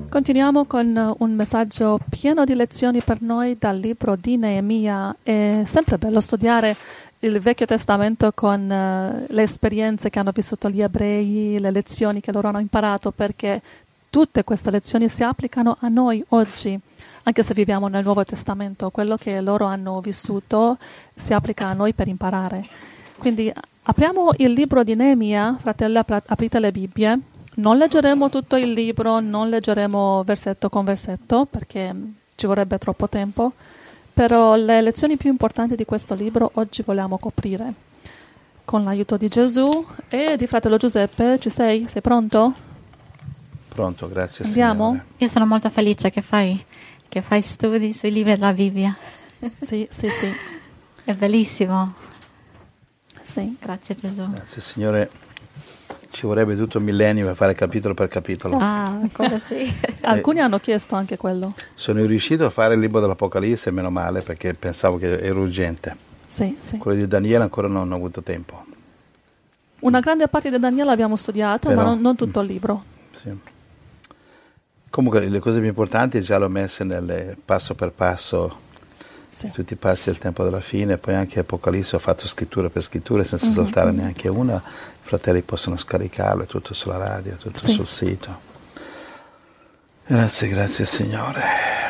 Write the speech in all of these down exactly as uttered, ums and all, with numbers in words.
Continuiamo con un messaggio pieno di lezioni per noi dal libro di Neemia. È sempre bello studiare il Vecchio Testamento con uh, le esperienze che hanno vissuto gli ebrei, le lezioni che loro hanno imparato, perché tutte queste lezioni si applicano a noi oggi, anche se viviamo nel Nuovo Testamento. Quello che loro hanno vissuto si applica a noi per imparare. Quindi apriamo il libro di Neemia, fratelli, aprite le Bibbie. Non leggeremo tutto il libro, non leggeremo versetto con versetto perché ci vorrebbe troppo tempo, però le lezioni più importanti di questo libro oggi vogliamo coprire. Con l'aiuto di Gesù e di fratello Giuseppe, ci sei? Sei pronto? Pronto, grazie. Andiamo? Signore. Io sono molto felice che fai, che fai studi sui libri della Bibbia. Sì, sì, sì. È bellissimo. Sì. Grazie Gesù. Grazie Signore. Ci vorrebbe tutto un millennio per fare capitolo per capitolo. Ah, come sì. Alcuni hanno chiesto anche quello. Sono riuscito a fare il libro dell'Apocalisse, meno male, perché pensavo che era urgente. Sì, sì. Quello di Daniele ancora non ho avuto tempo. Una grande parte di Daniele abbiamo studiato, Però, ma non, non tutto il libro. Sì. Comunque le cose più importanti già le ho messe nel passo per passo, Sì. tutti i passi al tempo della fine, poi anche Apocalisse ho fatto scrittura per scrittura senza Mm-hmm. saltare neanche una. I fratelli possono scaricarlo, è tutto sulla radio, tutto Sì. sul sito. Grazie, grazie Signore.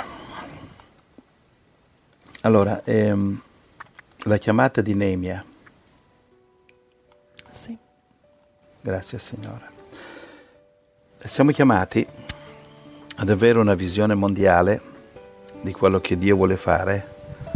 Allora, ehm, la chiamata di Neemia. Sì. Grazie Signore. Siamo chiamati ad avere una visione mondiale di quello che Dio vuole fare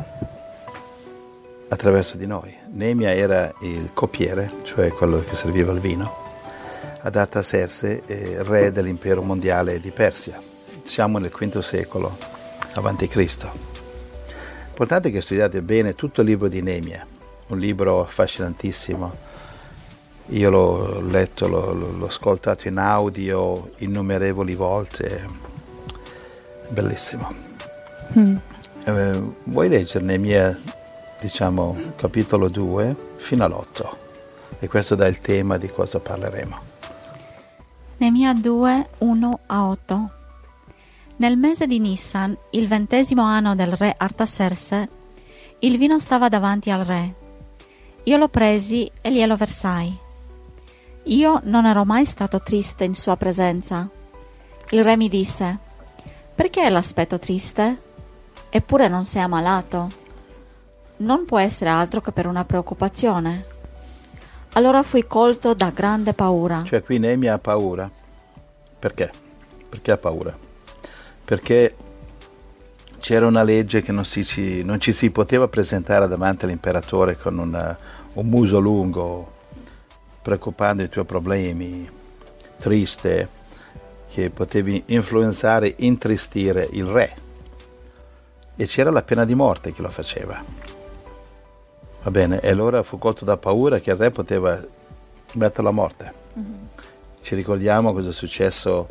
attraverso di noi. Neemia era il coppiere, cioè quello che serviva il vino, ad Artaserse, eh, re dell'impero mondiale di Persia. Siamo nel quinto secolo avanti Cristo. L'importante è che studiate bene tutto il libro di Neemia, un libro affascinantissimo. Io l'ho letto, l'ho, l'ho ascoltato in audio innumerevoli volte, bellissimo. Mm. Eh, vuoi leggere Neemia, diciamo, capitolo due fino all'otto? E questo dà il tema di cosa parleremo. Neemia due, uno a otto. Nel mese di Nissan, il ventesimo anno del re Artaserse, il vino stava davanti al re. Io lo presi e glielo versai. Io non ero mai stato triste in sua presenza. Il re mi disse: perché l'aspetto triste? Eppure non sei ammalato. Non può essere altro che per una preoccupazione. Allora fui colto da grande paura. Cioè qui Neemia ha paura. Perché? Perché ha paura? Perché c'era una legge che non, si, ci, non ci si poteva presentare davanti all'imperatore con una, un muso lungo, preoccupando i tuoi problemi, triste, che potevi influenzare, intristire il re. E c'era la pena di morte che lo faceva. Va bene? E allora fu colto da paura che il re poteva metterlo a morte. Mm-hmm. Ci ricordiamo cosa è successo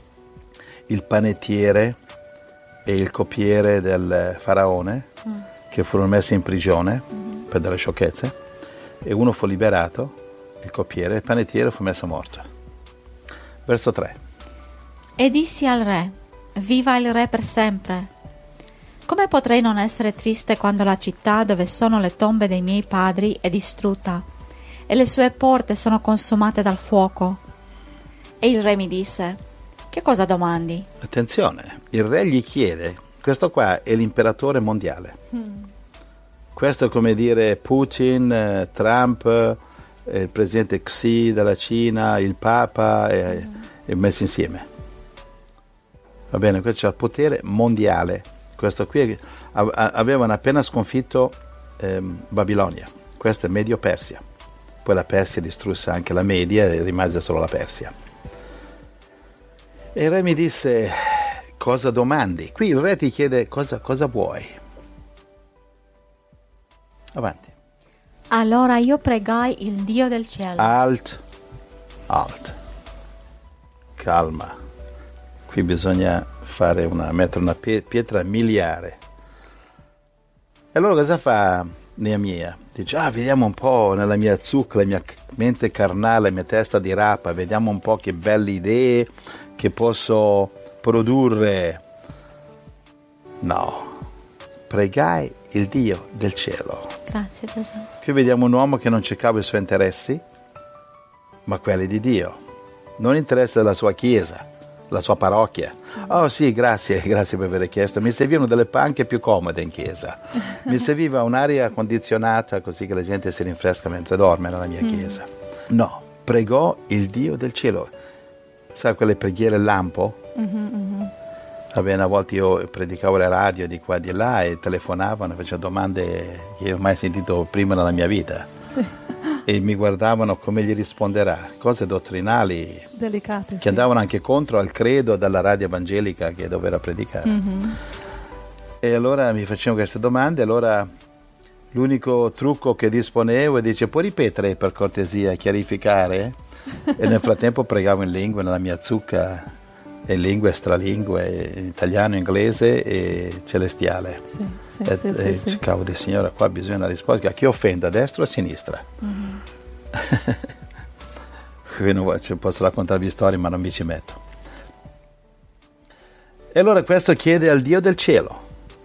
il panettiere e il coppiere del faraone, mm. che furono messi in prigione mm-hmm. per delle sciocchezze, e uno fu liberato, il coppiere, e il panettiere fu messo a morto. Verso tre. E dissi al re: viva il re per sempre. Come potrei non essere triste quando la città dove sono le tombe dei miei padri è distrutta e le sue porte sono consumate dal fuoco? E il re mi disse: che cosa domandi? Attenzione, il re gli chiede, questo qua è l'imperatore mondiale. Mm. Questo è come dire Putin, Trump, eh, il presidente Xi della Cina, il Papa, eh, mm. e messi insieme. Va bene, questo c'è il potere mondiale. Questo qui avevano appena sconfitto ehm, Babilonia, questo è Medio Persia. Poi la Persia distrusse anche la Media e rimase solo la Persia. E il re mi disse: cosa domandi? Qui il re ti chiede cosa, cosa vuoi. Avanti. Allora io pregai il Dio del cielo. Alt, alt, calma. Qui bisogna fare una, mettere una pietra miliare. E allora cosa fa Neemia? Dice: ah, vediamo un po' nella mia zucca, la mia mente carnale, la mia testa di rapa, vediamo un po' che belle idee che posso produrre. No, pregai il Dio del cielo. Grazie Gesù. Qui vediamo un uomo che non cercava i suoi interessi, ma quelli di Dio. Non interessa la sua chiesa, la sua parrocchia. Oh sì, grazie, grazie per aver chiesto. Mi servivano delle panche più comode in chiesa. Mi serviva un'aria condizionata così che la gente si rinfresca mentre dorme nella mia chiesa. No, pregò il Dio del cielo. Sai quelle preghiere lampo? Mm-hmm, mm-hmm. Va bene, a volte io predicavo le radio di qua e di là e telefonavano e facevano domande che io non ho mai sentito prima nella mia vita. Sì. E mi guardavano come gli risponderà, cose dottrinali delicate, che sì. andavano anche contro al credo della radio evangelica che doveva predicare. Mm-hmm. E allora mi facevano queste domande, allora l'unico trucco che disponevo è dice puoi ripetere per cortesia, chiarificare? E nel frattempo pregavo in lingua, nella mia zucca, in lingue, stralingue, in italiano, inglese e celestiale. Sì, sì, e, sì, e sì, sì. cavolo, signora, qua bisogna una risposta. A chi offenda, a destra o a sinistra? Mm-hmm. Qui non cioè, posso raccontarvi storie, ma non mi ci metto. E allora questo chiede al Dio del cielo.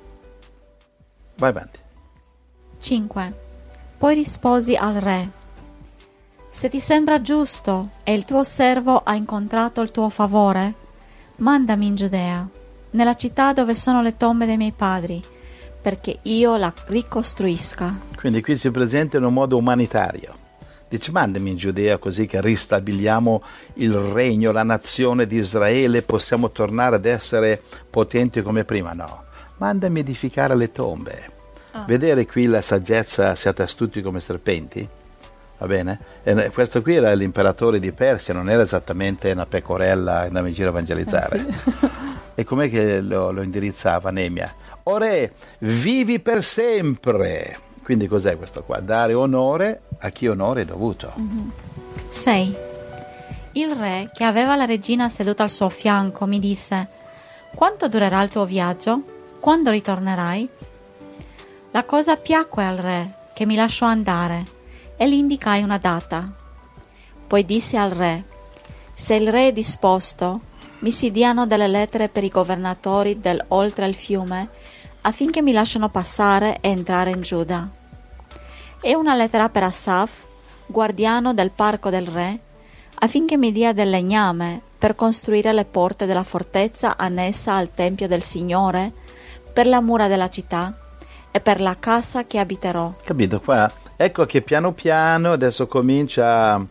Vai avanti. cinque. Poi risposi al re: se ti sembra giusto e il tuo servo ha incontrato il tuo favore, mandami in Giudea, nella città dove sono le tombe dei miei padri, perché io la ricostruisca. Quindi qui si presenta in un modo umanitario. Dice mandami in Giudea così che ristabiliamo il regno, la nazione di Israele, possiamo tornare ad essere potenti come prima. No, mandami edificare le tombe. Ah. Vedere qui la saggezza, siate astuti come serpenti. Va bene? E questo qui era l'imperatore di Persia, non era esattamente una pecorella che andava in giro a evangelizzare. Eh sì. E com'è che lo, lo indirizzava Neemia? O re, vivi per sempre. Quindi cos'è questo qua? Dare onore a chi onore è dovuto. sei. Mm-hmm. Il re, che aveva la regina seduta al suo fianco, mi disse: quanto durerà il tuo viaggio? Quando ritornerai? La cosa piacque al re, che mi lasciò andare, e gli indicai una data. Poi dissi al re: se il re è disposto, mi si diano delle lettere per i governatori del oltre il fiume, affinché mi lasciano passare e entrare in Giuda. E una lettera per Asaf, guardiano del parco del re, affinché mi dia del legname per costruire le porte della fortezza annessa al tempio del Signore, per la mura della città e per la casa che abiterò. Capito qua? Ecco che piano piano adesso comincia a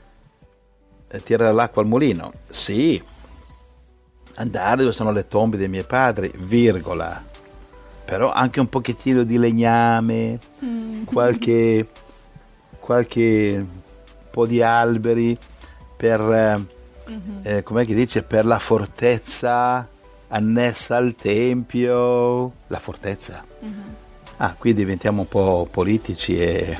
tirare l'acqua al mulino. Sì, andare dove sono le tombe dei miei padri, virgola. Però anche un pochettino di legname, mm. qualche, qualche po' di alberi per, mm-hmm. eh, com'è che dice, per la fortezza annessa al tempio. La fortezza. Mm-hmm. Ah, qui diventiamo un po' politici e,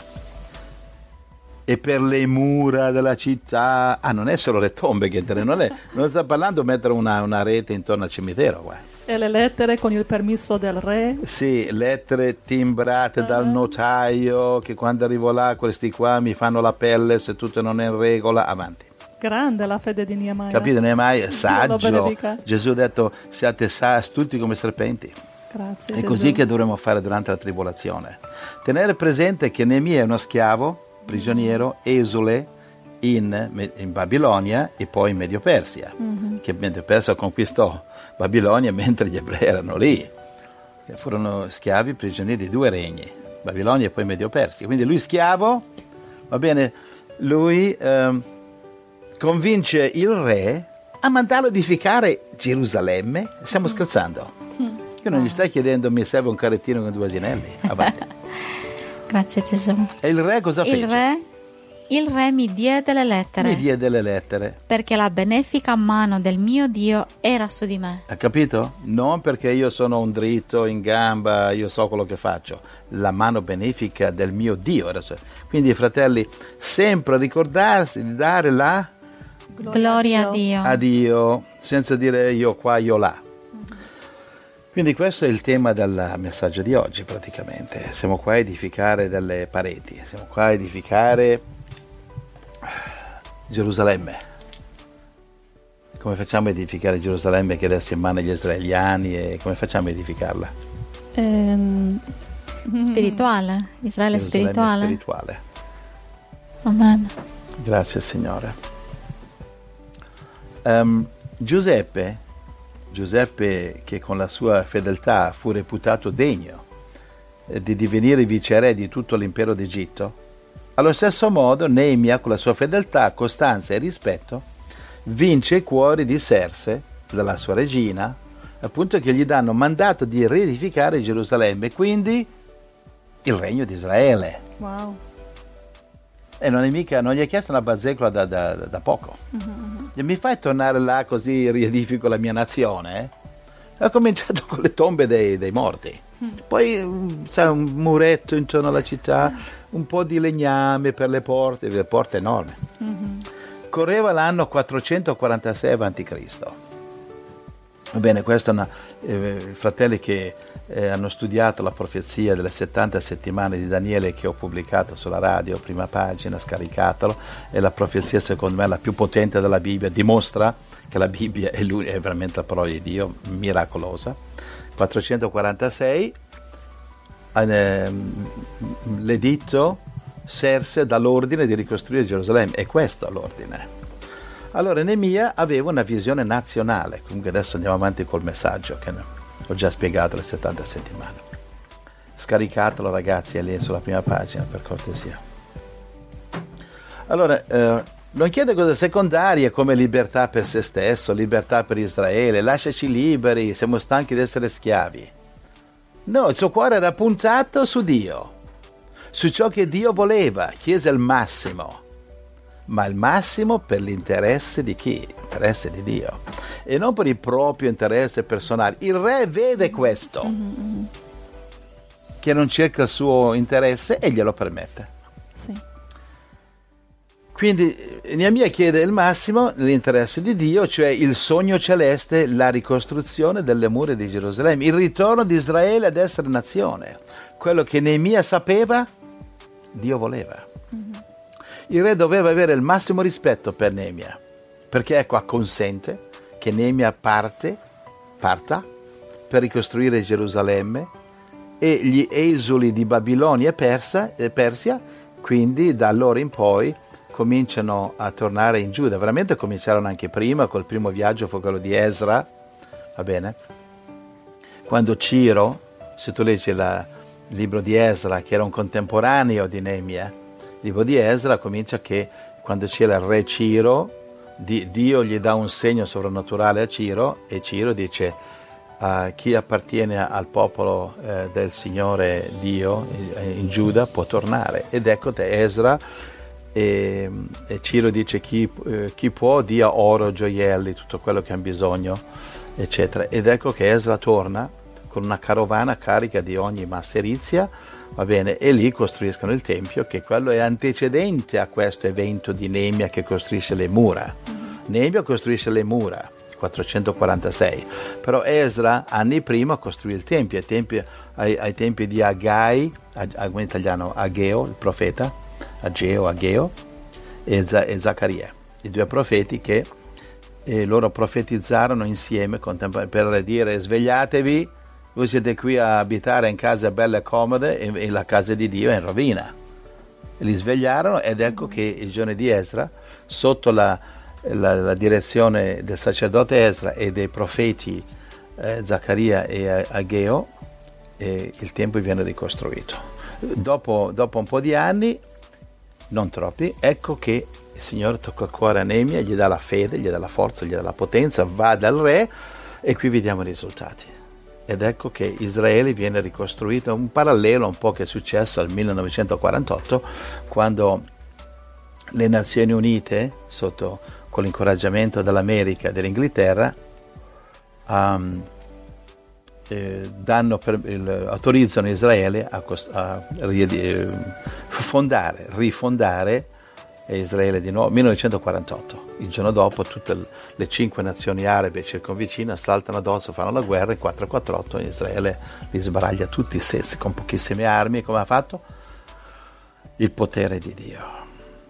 e per le mura della città. Ah, non è solo le tombe che non è, non sta parlando di mettere una, una rete intorno al cimitero, guarda. E le lettere con il permesso del re? Sì, lettere timbrate uh-huh. dal notaio, che quando arrivo là questi qua mi fanno la pelle se tutto non è in regola, avanti. Grande la fede di Neemia. Capite, Neemia, saggio. Gesù ha detto siate astuti come serpenti. Grazie, è Gesù. Così che dovremmo fare durante la tribolazione. Tenere presente che Neemia è uno schiavo, prigioniero, esule, In, in Babilonia e poi in Medio Persia, mm-hmm. che Medio Persia conquistò Babilonia mentre gli ebrei erano lì. Furono schiavi prigionieri di due regni, Babilonia e poi Medio Persia. Quindi lui schiavo, va bene, lui ehm, convince il re a mandarlo a edificare Gerusalemme. Stiamo mm-hmm. scherzando? Mm-hmm. Io non gli stai chiedendo mi serve un carrettino con due asinelli. Avanti. Grazie Gesù. E il re cosa fece? Il re Il re mi diede le lettere. Mi diede le lettere. Perché la benefica mano del mio Dio era su di me. Ha capito? Non perché io sono un dritto in gamba, io so quello che faccio. La mano benefica del mio Dio era su. Quindi, fratelli, sempre ricordarsi di dare la gloria, gloria a Dio. A Dio, senza dire io qua, io là. Mm-hmm. Quindi questo è il tema del messaggio di oggi praticamente. Siamo qua a edificare delle pareti, siamo qua a edificare Gerusalemme. come facciamo a edificare Gerusalemme che adesso è in mano agli israeliani, e come facciamo a edificarla? Ehm, Spirituale, Israele Gerusalemme spirituale. spirituale. Amen. Grazie Signore. Um, Giuseppe, Giuseppe che con la sua fedeltà fu reputato degno eh, di divenire viceré di tutto l'impero d'Egitto, allo stesso modo Neemia con la sua fedeltà, costanza e rispetto vince i cuori di Serse, della sua regina, appunto, che gli danno mandato di riedificare Gerusalemme, quindi il regno di Israele. wow. E non è mica, non gli ha chiesto una bazzecola da, da, da poco. Mhm. E mi fai tornare là così riedifico la mia nazione? Ha cominciato con le tombe dei, dei morti. Poi, mm, sai, un muretto intorno alla città, un po' di legname per le porte, le porte enormi. Mhm. Correva l'anno quattrocentoquarantasei avanti Cristo. Va bene, questo è una, eh, fratelli che eh, hanno studiato la profezia delle settanta settimane di Daniele che ho pubblicato sulla radio, prima pagina, scaricatelo, è la profezia secondo me la più potente della Bibbia, dimostra che la Bibbia è, lui, è veramente la parola di Dio, miracolosa. quattrocentoquarantasei, eh, l'editto Serse dà l'ordine di ricostruire Gerusalemme, e questo è l'ordine. Allora Neemia aveva una visione nazionale. Comunque adesso andiamo avanti col messaggio che ho già spiegato le settanta settimane. Scaricatelo ragazzi, è lì sulla prima pagina per cortesia. Allora eh, non chiede cose secondarie come libertà per se stesso, libertà per Israele, lasciaci liberi, siamo stanchi di essere schiavi. No, il suo cuore era puntato su Dio, su ciò che Dio voleva, chiese il massimo, ma il massimo per l'interesse di chi? Interesse di Dio, e non per il proprio interesse personale. Il re vede questo, Mm-hmm. che non cerca il suo interesse e glielo permette. Sì. Quindi Neemia chiede il massimo nell'interesse di Dio, cioè il sogno celeste, la ricostruzione delle mura di Gerusalemme, il ritorno di Israele ad essere nazione. Quello che Neemia sapeva, Dio voleva. Mm-hmm. Il re doveva avere il massimo rispetto per Neemia, perché ecco acconsente che Neemia parte, parta per ricostruire Gerusalemme, e gli esuli di Babilonia e Persa, e Persia, quindi da allora in poi cominciano a tornare in Giuda. Veramente cominciarono anche prima, col primo viaggio fu quello di Ezra, va bene? Quando Ciro, se tu leggi la, il libro di Ezra, che era un contemporaneo di Neemia, il libro di Ezra comincia che quando c'era il re Ciro, di, Dio gli dà un segno sovrannaturale a Ciro, e Ciro dice uh, chi appartiene al popolo uh, del Signore Dio in, in Giuda può tornare. Ed ecco te Ezra, e, e Ciro dice chi, uh, chi può dia oro, gioielli, tutto quello che hanno bisogno, eccetera. Ed ecco che Ezra torna con una carovana carica di ogni masserizia, va bene, e lì costruiscono il Tempio, che quello è antecedente a questo evento di Neemia che costruisce le mura. Mm-hmm. Neemia costruisce le mura, quattrocentoquarantasei, però Ezra anni prima costruì il Tempio, ai tempi, ai, ai tempi di Agai, in italiano Ageo, il profeta, Ageo, Ageo, e, Z- e Zaccaria, i due profeti che eh, loro profetizzarono insieme per dire svegliatevi, voi siete qui a abitare in case belle e comode e, e la casa di Dio è in rovina. E li svegliarono, ed ecco che il giorno di Ezra, sotto la, la, la direzione del sacerdote Ezra e dei profeti eh, Zaccaria e Ageo, eh, il Tempio viene ricostruito. Dopo, dopo un po' di anni, non troppi, ecco che il Signore tocca il cuore a Neemia, gli dà la fede, gli dà la forza, gli dà la potenza, va dal re, e qui vediamo i risultati. Ed ecco che Israele viene ricostruito, un parallelo un po' che è successo al millenovecentoquarantotto, quando le Nazioni Unite, sotto con l'incoraggiamento dell'America e dell'Inghilterra, um, eh, danno per, il, autorizzano Israele a, cost- a ri- fondare, rifondare Israele di nuovo, millenovecentoquarantotto. Il giorno dopo tutte le cinque nazioni arabe circonvicine saltano addosso, fanno la guerra, e quattrocentoquarantotto Israele li sbaraglia tutti stessi con pochissime armi. Come ha fatto? Il potere di Dio.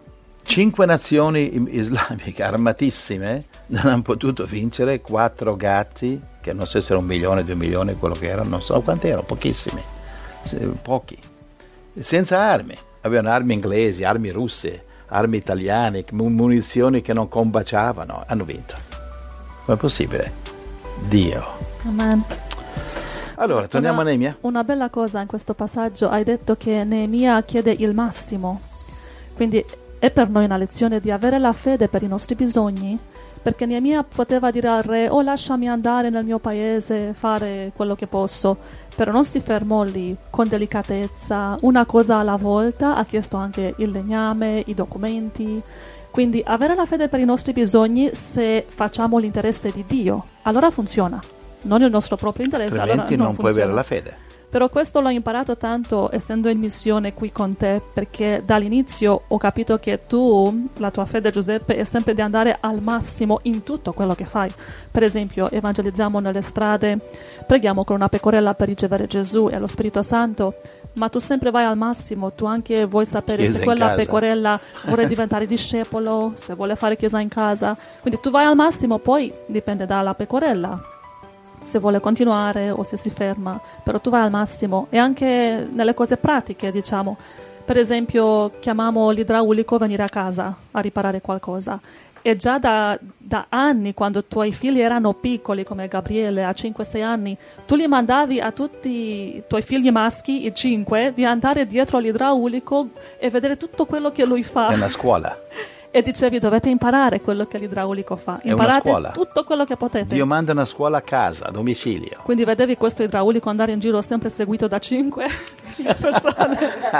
Cinque nazioni islamiche armatissime non hanno potuto vincere quattro gatti, che non so se era un milione, due milioni, quello che erano, non so quanti erano, pochissimi, pochi, senza armi. Avevano armi inglesi, armi russe, armi italiane, munizioni che non combaciavano, hanno vinto. Com'è possibile? Dio. Amen. Allora, torniamo una, a Neemia. Una bella cosa in questo passaggio, hai detto che Neemia chiede il massimo, quindi è per noi una lezione di avere la fede per i nostri bisogni, perché Neemia poteva dire al re: oh, lasciami andare nel mio paese, fare quello che posso, però non si fermò lì, con delicatezza, una cosa alla volta, ha chiesto anche il legname, i documenti. Quindi avere la fede per i nostri bisogni, se facciamo l'interesse di Dio, allora funziona, non il nostro proprio interesse, altrimenti allora non, non puoi funziona. avere la fede. Però questo l'ho imparato tanto essendo in missione qui con te, perché dall'inizio ho capito che tu, la tua fede, Giuseppe, è sempre di andare al massimo in tutto quello che fai. Per esempio, evangelizziamo nelle strade, preghiamo con una pecorella per ricevere Gesù e lo Spirito Santo, ma tu sempre vai al massimo, tu anche vuoi sapere Chiesa se quella in casa. pecorella vuole diventare discepolo, se vuole fare chiesa in casa. Quindi tu vai al massimo, poi dipende dalla pecorella, se vuole continuare o se si ferma, però tu vai al massimo. E anche nelle cose pratiche, diciamo, per esempio chiamiamo l'idraulico a venire a casa a riparare qualcosa, e già da, da anni, quando i tuoi figli erano piccoli come Gabriele a cinque sei anni, tu li mandavi a tutti i tuoi figli maschi, i cinque, di andare dietro all'idraulico e vedere tutto quello che lui fa. È una scuola. E dicevi: dovete imparare quello che l'idraulico fa, È una imparate scuola. tutto quello che potete. Dio manda una scuola a casa, a domicilio. Quindi vedevi questo idraulico andare in giro sempre seguito da cinque persone.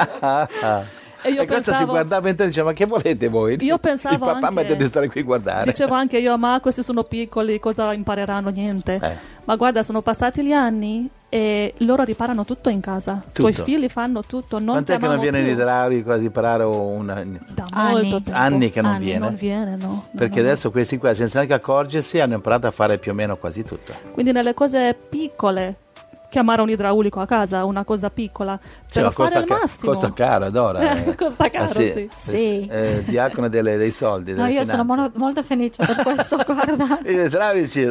E io e questo pensavo, si guardava e diceva: ma che volete voi? Io pensavo il papà anche, mette di stare qui a guardare. Dicevo anche io: ma questi sono piccoli, cosa impareranno? Niente. Eh. Ma guarda, sono passati gli anni e loro riparano tutto in casa. I tuoi figli fanno tutto. Non Quant'è che non viene più. l'idraulico a riparare una... Da Anni. molto tempo. Anni che non Anni, viene. Non viene, no. Perché no, no. adesso questi qua, senza neanche accorgersi, hanno imparato a fare più o meno quasi tutto. Quindi nelle cose piccole, chiamare un idraulico a casa, una cosa piccola, Cioè, per costa fare il ca- massimo. costa caro, adora. Eh, costa caro, Ah, sì. sì. Sì. Eh, diacono delle- dei soldi. No, delle io sono finanze. mono- molto felice per questo, guarda. I idraulici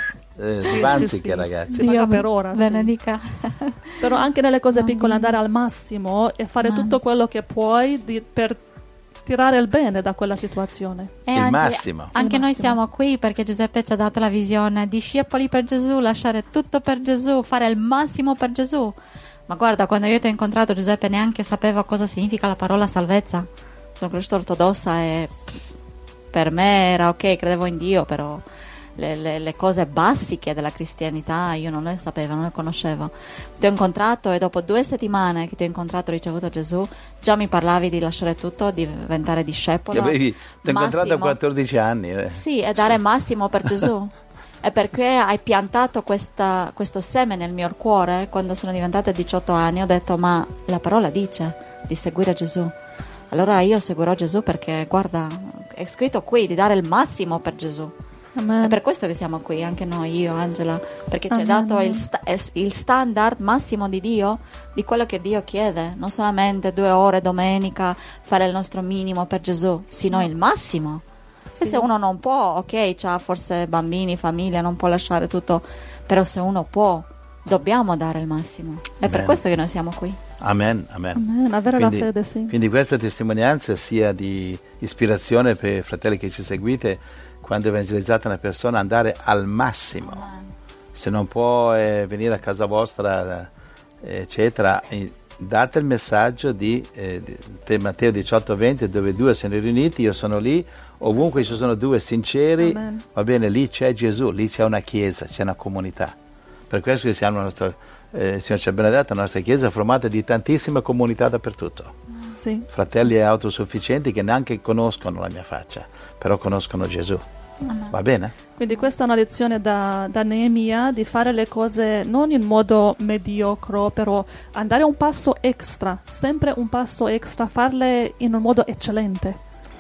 eh, Sì, svanziche, sì, sì. ragazzi. Si paga per ora, sì. benedica. Però anche nelle cose piccole andare al massimo e fare Amen. tutto quello che puoi di- per tirare il bene da quella situazione. E Il anche, massimo. anche Il noi massimo. siamo qui perché Giuseppe ci ha dato la visione: discepoli per Gesù, lasciare tutto per Gesù, fare il massimo per Gesù. Ma guarda, quando io ti ho incontrato, Giuseppe neanche sapeva cosa significa la parola salvezza. Sono cresciuta ortodossa e per me era ok, credevo in Dio, però le, le, le cose basiche della cristianità io non le sapevo, non le conoscevo. Ti ho incontrato e dopo due settimane che ti ho incontrato e ricevuto Gesù, già mi parlavi di lasciare tutto, di diventare discepolo. Che avevi, ti ho incontrato a Massimo. quattordici anni. eh. Sì, e dare massimo per Gesù. E perché hai piantato questa, questo seme nel mio cuore, quando sono diventata diciotto anni, ho detto: ma la parola dice di seguire Gesù. Allora io seguirò Gesù perché, guarda, è scritto qui di dare il massimo per Gesù. Amen. È per questo che siamo qui, anche noi, io, Angela, perché ci ha Amen, dato amen. il, sta- il standard massimo di Dio, di quello che Dio chiede, non solamente due ore domenica, fare il nostro minimo per Gesù, sino il massimo. Sì. E se uno non può, ok, c'ha forse bambini, famiglia, non può lasciare tutto, però se uno può, dobbiamo dare il massimo. È per Amen. questo che noi siamo qui. Amen, amen. Amen. Avere Quindi- la fede, sì. Quindi questa testimonianza sia di ispirazione per i fratelli che ci seguite, quando evangelizzate una persona, andare al massimo. Se non può eh, venire a casa vostra, eh, eccetera, eh, date il messaggio di, eh, di Matteo diciotto venti, dove due sono riuniti, io sono lì, ovunque ci sono due sinceri, Amen. va bene, lì c'è Gesù, lì c'è una chiesa, c'è una comunità. Per questo che siamo la nostra, eh, il Signore ci ha benedetto, la nostra chiesa è formata di tantissime comunità dappertutto. Sì. Fratelli autosufficienti che neanche conoscono la mia faccia, però conoscono Gesù. Va bene? Quindi questa è una lezione da, da Neemia, di fare le cose non in modo mediocre, però andare un passo extra, sempre un passo extra, farle in un modo eccellente.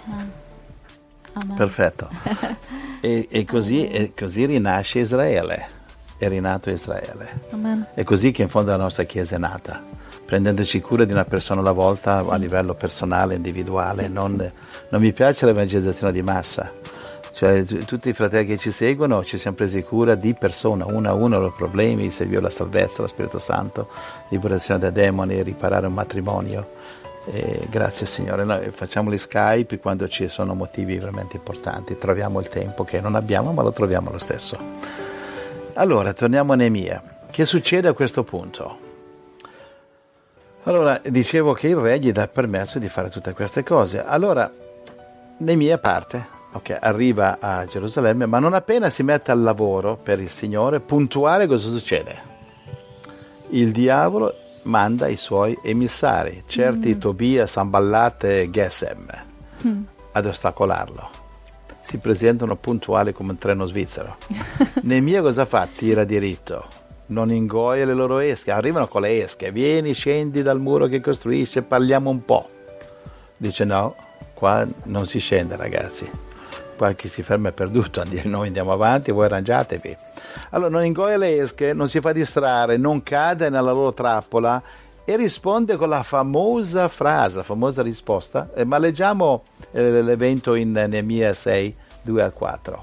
Amen. Perfetto. E, e, così, e così rinasce Israele, è rinato Israele. Amen. È così che in fondo la nostra Chiesa è nata, prendendoci cura di una persona alla volta, sì. a livello personale, individuale. Sì, non, sì. non mi piace l'evangelizzazione di massa. Cioè, t- tutti i fratelli che ci seguono ci siamo presi cura di persona, uno a uno, i loro problemi, servire la salvezza, lo Spirito Santo, liberazione dai demoni, riparare un matrimonio. E grazie Signore, noi facciamo gli Skype quando ci sono motivi veramente importanti, troviamo il tempo che non abbiamo, ma lo troviamo lo stesso. Allora, torniamo a Neemia. Che succede a questo punto? Allora, dicevo che il re gli dà permesso di fare tutte queste cose. Allora, Neemia parte. Ok, arriva a Gerusalemme, ma non appena si mette al lavoro per il Signore, puntuale, cosa succede? Il diavolo manda i suoi emissari, certi mm. Tobia, Sanballat e Gesem, mm. ad ostacolarlo. Si presentano puntuali come un treno svizzero. Neemia cosa fa? Tira diritto, non ingoia le loro esche, arrivano con le esche, vieni, scendi dal muro che costruisce, parliamo un po'. Dice no, qua non si scende ragazzi. Qua chi si ferma è perduto, noi andiamo avanti, voi arrangiatevi. Allora non ingoia le esche, non si fa distrarre, non cade nella loro trappola e risponde con la famosa frase, la famosa risposta. Eh, ma leggiamo eh, l'evento in Neemia sei, due al quattro.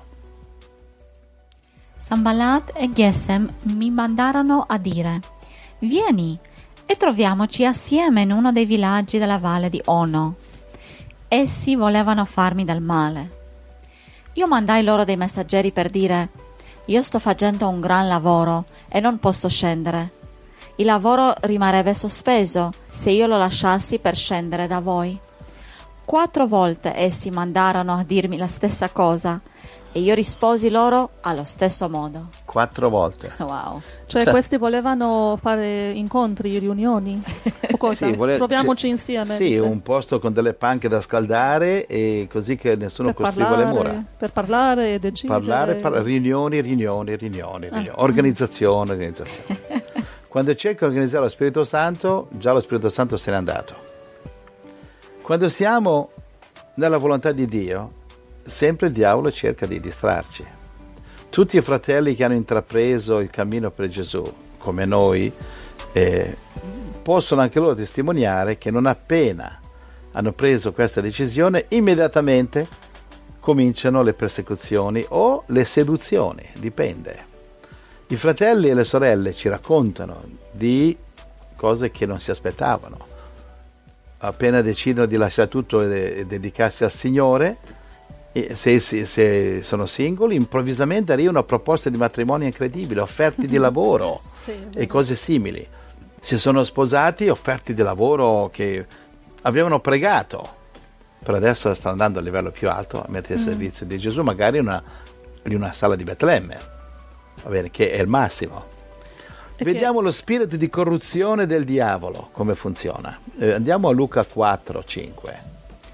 Sanballat e Gesem mi mandarono a dire: vieni e troviamoci assieme in uno dei villaggi della valle di Ono. Essi volevano farmi del male. Io mandai loro dei messaggeri per dire: io sto facendo un gran lavoro e non posso scendere. Il lavoro rimarrebbe sospeso se io lo lasciassi per scendere da voi. Quattro volte essi mandarono a dirmi la stessa cosa e io risposi loro allo stesso modo. Quattro volte. Wow. Cioè questi volevano fare incontri, riunioni o cosa? Sì, vole- Troviamoci cioè, insieme. Sì, dice. un posto con delle panche da scaldare e così che nessuno Per costruiva parlare, le mura. Per parlare e decidere. Parlare, par- riunioni, riunioni, riunioni, riunioni. Ah. Organizzazione, organizzazione. Quando cerca di organizzare lo Spirito Santo, già lo Spirito Santo se n'è andato. Quando siamo nella volontà di Dio, sempre il diavolo cerca di distrarci. Tutti i fratelli che hanno intrapreso il cammino per Gesù, come noi, eh, possono anche loro testimoniare che non appena hanno preso questa decisione, immediatamente cominciano le persecuzioni o le seduzioni, dipende. I fratelli e le sorelle ci raccontano di cose che non si aspettavano. Appena decidono di lasciare tutto e dedicarsi al Signore, Se, se, se sono singoli, improvvisamente arrivano proposte di matrimonio incredibili, offerte di lavoro sì, e cose simili. Se sono sposati, offerte di lavoro che avevano pregato, però adesso stanno andando a livello più alto a mettere il mm. servizio di Gesù, magari in una, in una sala di Betlemme, va bene, che è il massimo. E vediamo che... lo spirito di corruzione del diavolo, come funziona. Eh, andiamo a Luca quattro cinque.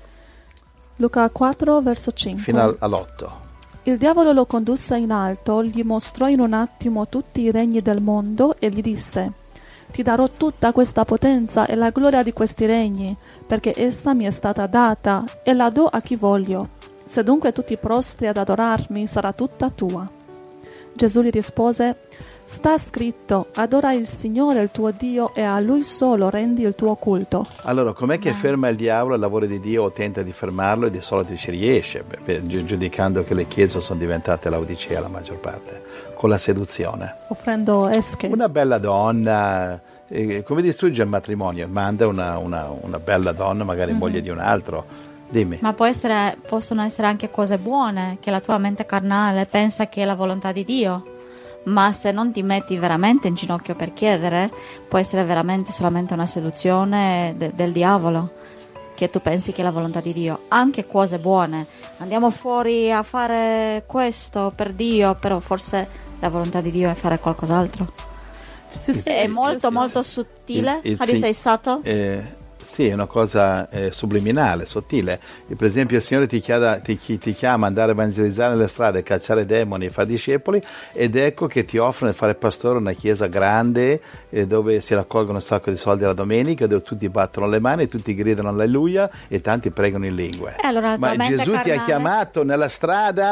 Luca quattro, verso cinque. Fino all'otto. Il diavolo lo condusse in alto, gli mostrò in un attimo tutti i regni del mondo e gli disse: ti darò tutta questa potenza e la gloria di questi regni, perché essa mi è stata data e la do a chi voglio. Se dunque tu ti prostri ad adorarmi, sarà tutta tua. Gesù gli rispose: sta scritto, adora il Signore il tuo Dio e a Lui solo rendi il tuo culto. Allora, com'è che ferma il diavolo il lavoro di Dio o tenta di fermarlo e di solito ci riesce, giudicando che le chiese sono diventate Laodicea la maggior parte, con la seduzione. Offrendo esche. Una bella donna, eh, come distrugge il matrimonio? Manda una, una, una bella donna, magari mm-hmm. moglie di un altro. Dimmi. Ma può essere, possono essere anche cose buone, che la tua mente carnale pensa che è la volontà di Dio. Ma se non ti metti veramente in ginocchio per chiedere, può essere veramente solamente una seduzione de- del diavolo, che tu pensi che è la volontà di Dio. Anche cose buone, andiamo fuori a fare questo per Dio, però forse la volontà di Dio è fare qualcos'altro. Sì, sì, è molto sì, molto sì. sottile. Il, il, How do you say subtle? Eh, sì, è una cosa eh, subliminale, sottile. E per esempio il Signore ti chiama, ti, ti chiama ad andare a evangelizzare nelle strade, cacciare demoni, fare discepoli, ed ecco che ti offrono di fare pastore in una chiesa grande eh, dove si raccolgono un sacco di soldi la domenica, dove tutti battono le mani, tutti gridano alleluia e tanti pregano in lingue. Eh, allora, ma Gesù carnale... ti ha chiamato nella strada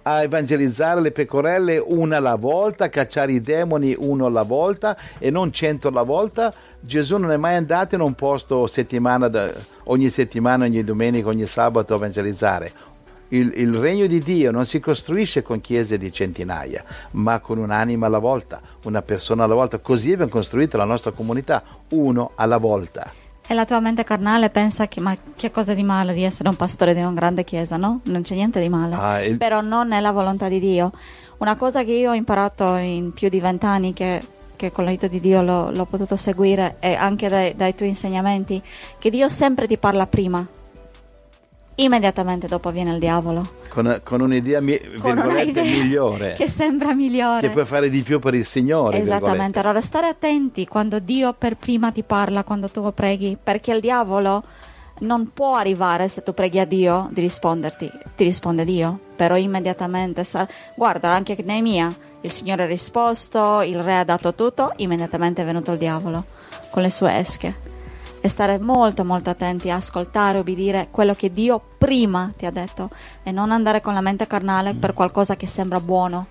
a evangelizzare le pecorelle una alla volta, cacciare i demoni uno alla volta e non cento alla volta. Gesù non è mai andato in un posto settimana da, ogni settimana, ogni domenica, ogni sabato a evangelizzare. Il, il regno di Dio non si costruisce con chiese di centinaia, ma con un'anima alla volta, una persona alla volta. Così abbiamo costruito la nostra comunità, uno alla volta. E la tua mente carnale pensa che ma che cosa di male di essere un pastore di una grande chiesa, no? Non c'è niente di male, Ah, il- però non è la volontà di Dio. Una cosa che io ho imparato in più di vent'anni, che, che con l'aiuto di Dio l'ho, l'ho potuto seguire, e anche dai, dai tuoi insegnamenti, che Dio sempre ti parla prima, immediatamente dopo viene il diavolo. Con, con un'idea, mi, Con una virgolette, idea migliore, che sembra migliore. che puoi fare di più per il Signore. Esattamente, virgolette. allora stare attenti quando Dio per prima ti parla, quando tu preghi, perché il diavolo non può arrivare, se tu preghi a Dio, di risponderti, ti risponde Dio, però immediatamente, sa- guarda anche Neemia, il Signore ha risposto, il re ha dato tutto, immediatamente è venuto il diavolo con le sue esche. E stare molto molto attenti a ascoltare, obbedire quello che Dio prima ti ha detto e non andare con la mente carnale per qualcosa che sembra buono.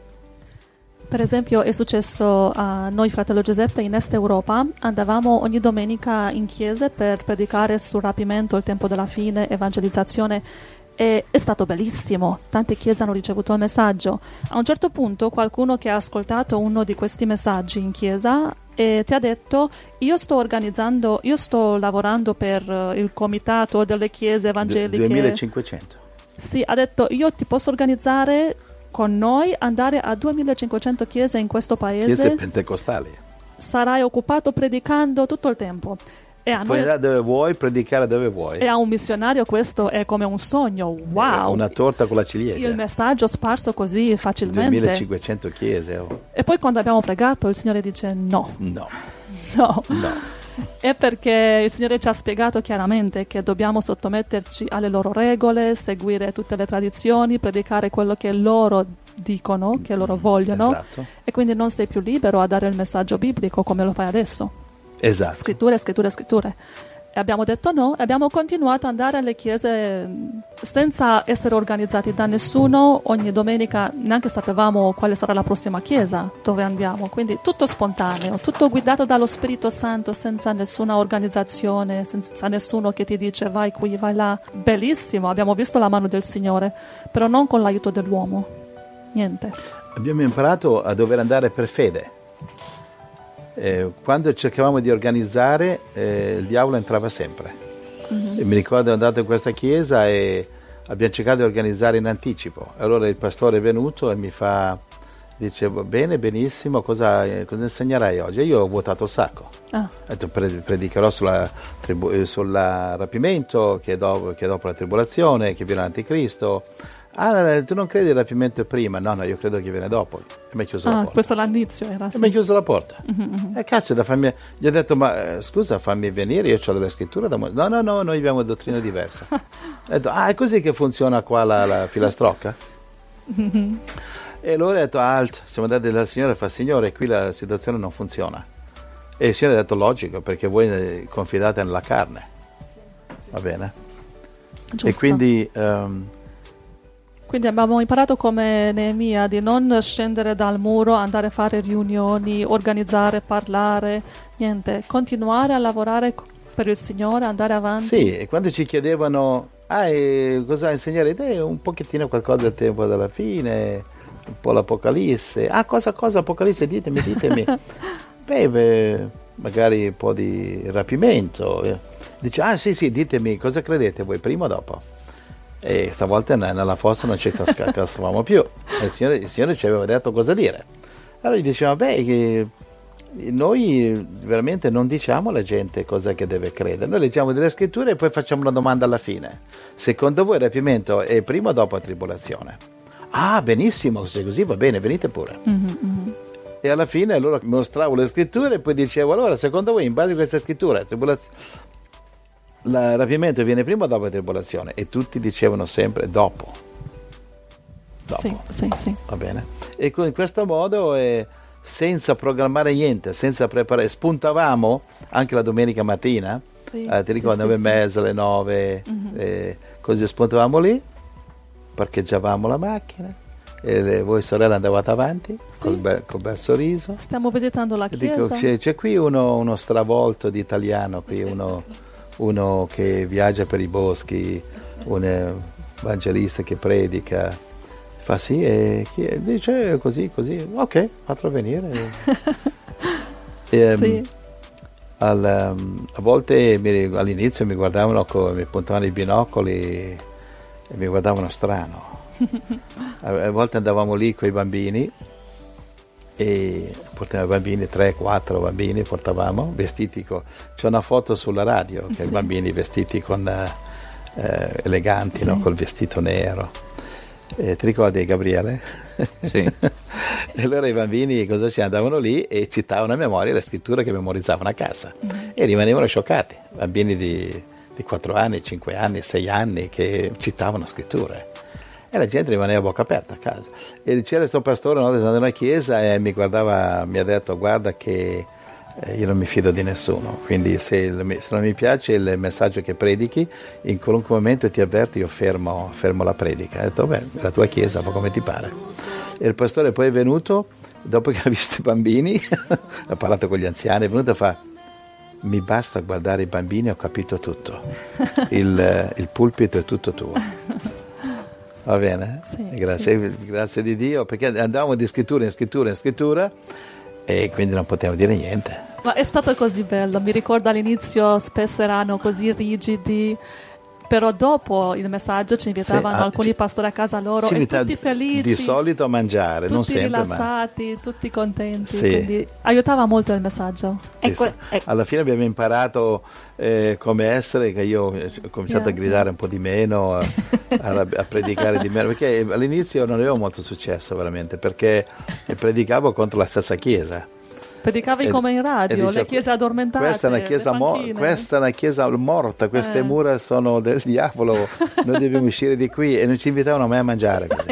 Per esempio è successo a noi, fratello Giuseppe, in Est Europa. Andavamo ogni domenica in chiese per predicare sul rapimento, il tempo della fine, evangelizzazione, e è stato bellissimo. Tante chiese hanno ricevuto il messaggio. A un certo punto qualcuno che ha ascoltato uno di questi messaggi in chiesa e ti ha detto: io sto organizzando, io sto lavorando per eh, il comitato delle chiese evangeliche. duemilacinquecento. Sì, ha detto: io ti posso organizzare con noi, andare a duemilacinquecento chiese in questo paese. Chiese pentecostali. Sarai occupato predicando tutto il tempo. E a, Puoi noi, andare dove vuoi, predicare dove vuoi. e a un missionario questo è come un sogno. Wow! Una torta con la ciliegia. Il messaggio sparso così facilmente. duemilacinquecento chiese. Oh. E poi quando abbiamo pregato il Signore dice no, No, no. no. È perché il Signore ci ha spiegato chiaramente che dobbiamo sottometterci alle loro regole, seguire tutte le tradizioni, predicare quello che loro dicono, che loro vogliono, Esatto. e quindi non sei più libero a dare il messaggio biblico come lo fai adesso. Esatto. Scritture, scritture, scritture. E abbiamo detto no, e abbiamo continuato ad andare alle chiese mh, senza essere organizzati da nessuno. Ogni domenica neanche sapevamo quale sarà la prossima chiesa dove andiamo, quindi tutto spontaneo, tutto guidato dallo Spirito Santo, senza nessuna organizzazione, senza nessuno che ti dice vai qui, vai là. Bellissimo, abbiamo visto la mano del Signore, però non con l'aiuto dell'uomo, niente. Abbiamo imparato a dover andare per fede. Eh, quando cercavamo di organizzare, eh, il diavolo entrava sempre. Mm-hmm. E mi ricordo andato in questa chiesa e abbiamo cercato di organizzare in anticipo. Allora il pastore è venuto e mi fa, dice: bene, benissimo, cosa, eh, cosa insegnerai oggi? E io ho votato il sacco. Ah. Ho detto: pre- predicherò sulla, tribu- eh, sul rapimento, che è, dopo, che è dopo la tribolazione, che viene l'anticristo. Ah, tu non credi al rapimento prima? No, no, io credo che viene dopo. E mi ha chiuso la Ah, porta. questo all'inizio era, E sì. mi ha chiuso la porta. Mm-hmm. E cazzo, da farmi... gli ho detto: ma eh, scusa, fammi venire, io ho delle scritture da... mo-". No, no, no, noi abbiamo dottrina diversa. Ho detto: ah, è così che funziona qua la, la filastrocca? Mm-hmm. E allora ho detto: alt, siamo andati dalla signora e fa: signore, qui la situazione non funziona. E il signore ha detto: logico, perché voi eh, confidate nella carne. Va bene? Giusto. E quindi... ehm, Quindi abbiamo imparato come Neemia di non scendere dal muro, andare a fare riunioni, organizzare, parlare, niente, continuare a lavorare per il Signore, andare avanti. Sì, e quando ci chiedevano: ah, e cosa insegnerete? Un pochettino qualcosa del tempo della fine, un po' l'Apocalisse. Ah, cosa, cosa Apocalisse? Ditemi, ditemi. beh, beh, magari un po' di rapimento. Dice: ah, sì, sì, ditemi, cosa credete voi, prima o dopo? E stavolta nella fossa non ci cascavamo più. E il signore, il signore ci aveva detto cosa dire. Allora gli diceva: beh, che noi veramente non diciamo alla gente cosa che deve credere. Noi leggiamo delle scritture e poi facciamo una domanda alla fine. Secondo voi il rapimento è prima o dopo la tribolazione? Ah, benissimo, se così va bene, venite pure. Mm-hmm. E alla fine allora mostravo le scritture e poi dicevo: allora, secondo voi, in base a questa scrittura, tribolazione... il rapimento viene prima o dopo la tribolazione? E tutti dicevano sempre dopo. Dopo. Sì, sì, sì. Va bene? E in questo modo, eh, senza programmare niente, senza preparare, spuntavamo anche la domenica mattina, Sì, eh, ti sì, ricordi, sì, nove e sì. mezza, alle nove, Mhm. eh, così spuntavamo lì, parcheggiavamo la macchina, e le, voi sorelle andavate avanti, Sì. col, bel, col bel sorriso. Stiamo visitando la E chiesa. dico, c'è, c'è qui uno, uno stravolto di italiano, qui uno, uno che viaggia per i boschi, un evangelista che predica. Fa sì, e chi è? Dice così, così, ok, fatelo venire. e, Sì. al, um, a volte mi, all'inizio mi guardavano, mi puntavano i binocoli e mi guardavano strano. A, a volte andavamo lì con i bambini e portavamo i bambini, tre quattro bambini portavamo, vestiti con... C'è una foto sulla radio, che Sì. i bambini vestiti con eh, eleganti, Sì. no? Col vestito nero. Eh, ti ricordi, Gabriele? Sì. E allora i bambini cosa ci andavano lì e citavano a memoria le scritture che memorizzavano a casa Mm-hmm. e rimanevano scioccati, bambini di, di quattro anni, cinque anni, sei anni che citavano scritture e la gente rimaneva a bocca aperta a casa. E c'era questo pastore una volta andando nella chiesa e mi guardava, mi ha detto guarda che eh, io non mi fido di nessuno, quindi se, il, se non mi piace il messaggio che predichi, in qualunque momento ti avverto, io fermo, fermo la predica. Ha detto beh, la tua chiesa fa come ti pare. E il pastore poi è venuto, dopo che ha visto i bambini, ha parlato con gli anziani, è venuto e fa mi basta guardare i bambini, ho capito tutto, il, il pulpito è tutto tuo. Va bene? Sì, grazie, sì. grazie di Dio, perché andavamo di scrittura in scrittura in scrittura e quindi non potevamo dire niente. Ma è stato così bello, mi ricordo all'inizio spesso erano così rigidi, però dopo il messaggio ci invitavano Sì, ah, alcuni ci- pastori a casa loro ci e invita- tutti felici, di solito a mangiare, tutti non sempre, ma rilassati, tutti contenti, Sì. quindi aiutava molto il messaggio. E Sì, que- sì. e- alla fine abbiamo imparato eh, come essere, che io eh, ho cominciato Yeah. a gridare un po' di meno, a, a- a predicare di meno, perché all'inizio non avevo molto successo veramente, perché predicavo contro la stessa chiesa. Predicavi E- come in e radio, dicevo, le chiese addormentate, questa è una chiesa, le mo- panchine. questa è una chiesa morta, queste Eh. mura sono del diavolo, noi dobbiamo uscire di qui, e non ci invitavano mai a mangiare così.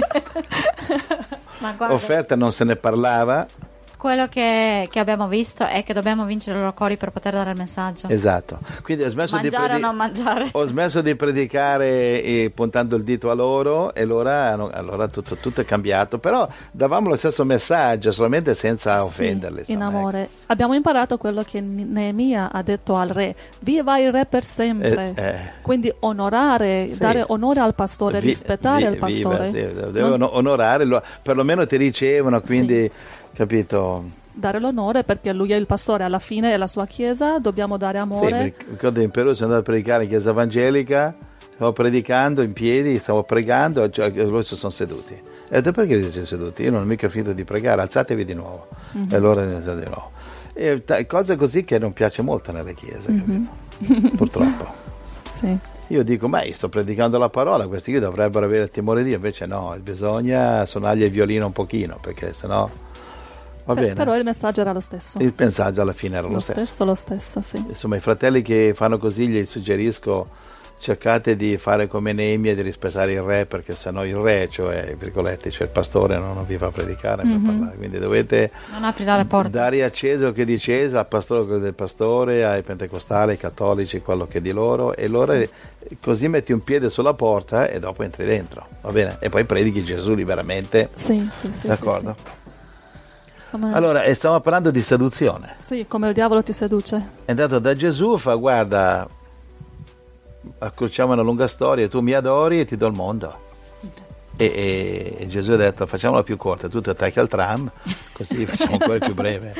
ma guarda, Offerta non se ne parlava. quello che, che abbiamo visto è che dobbiamo vincere i loro cori per poter dare il messaggio. Esatto, quindi ho smesso di Mangiare o predi- non mangiare. Ho smesso di predicare e puntando il dito a loro e allora, allora tutto, tutto è cambiato, però davamo lo stesso messaggio, solamente senza Sì, offenderli. in insomma, amore. Abbiamo imparato quello che Neemia ha detto al re: viva il re per sempre. Eh, eh. Quindi onorare, Sì. dare onore al pastore, Vi- rispettare vi- il pastore. Viva, sì, devono onorare, lo- perlomeno ti ricevono, quindi capito? Dare l'onore perché lui è il pastore, alla fine è la sua chiesa, dobbiamo dare Sì, amore. mi ricordo in Perù sono andato a predicare in chiesa evangelica, stavo predicando in piedi, stavo pregando, cioè, loro si sono seduti. E ho detto perché vi siete seduti? Io non ho mica finito di pregare, alzatevi di nuovo. Mhm. E allora ne alzate di nuovo. E t- cose così che non piace molto nelle chiese, Mhm. capito? Purtroppo. Sì. Io dico, ma io sto predicando la parola, questi qui dovrebbero avere il timore di Dio, invece no, bisogna suonargli il violino un pochino, perché sennò va Per- bene. però il messaggio era lo stesso. Il messaggio alla fine era lo, lo stesso. stesso, lo stesso, sì. Insomma, i fratelli che fanno così gli suggerisco, cercate di fare come Neemia e di rispettare il re, perché sennò il re, cioè, virgolette, cioè il pastore non, non vi fa predicare, Mhm. per parlare. Quindi dovete Non aprirà le porte. dare a Cesare che di Cesare, al pastore quello del pastore, ai pentecostali, ai cattolici quello che è di loro, e allora Sì. così metti un piede sulla porta e dopo entri dentro, va bene? E poi predichi Gesù liberamente, Sì, sì, sì. d'accordo? Sì, sì. Come, Allora, e stiamo parlando di seduzione. sì, come il diavolo ti seduce. È andato da Gesù, fa guarda, accorciamo una lunga storia, tu mi adori e ti do il mondo. E, e- e Gesù ha detto facciamola più corta, tu ti attacchi al tram, così facciamo ancora più breve.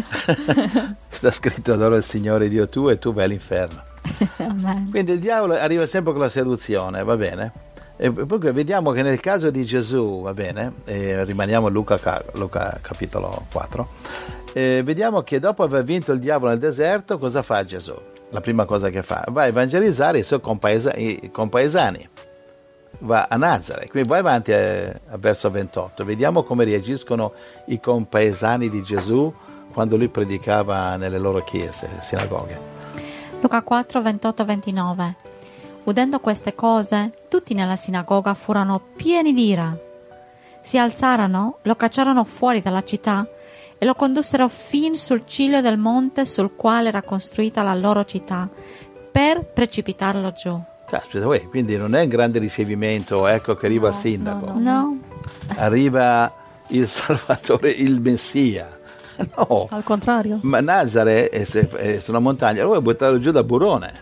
Sta scritto adoro il Signore Dio tuo e tu vai all'inferno. Amen. Quindi il diavolo arriva sempre con la seduzione, va bene? E poi vediamo che nel caso di Gesù, va bene, eh, rimaniamo a Luca, ca- Luca capitolo quattro, eh, vediamo che dopo aver vinto il diavolo nel deserto, cosa fa Gesù? La prima cosa che fa, va a evangelizzare i suoi compaesa- i compaesani, va a Nazareth, quindi vai avanti a, a verso ventotto, vediamo come reagiscono i compaesani di Gesù quando lui predicava nelle loro chiese, sinagoghe. Luca quattro, ventotto ventinove. Udendo queste cose, tutti nella sinagoga furono pieni di ira. Si alzarono, lo cacciarono fuori dalla città e lo condussero fin sul ciglio del monte sul quale era costruita la loro città, per precipitarlo giù. Caspita, uè, quindi non è un grande ricevimento, ecco che arriva No, il sindaco. no, No, arriva il Salvatore, il Messia. No. Al contrario. Ma Nazare è, è su una montagna, lo vuoi buttare giù da burrone.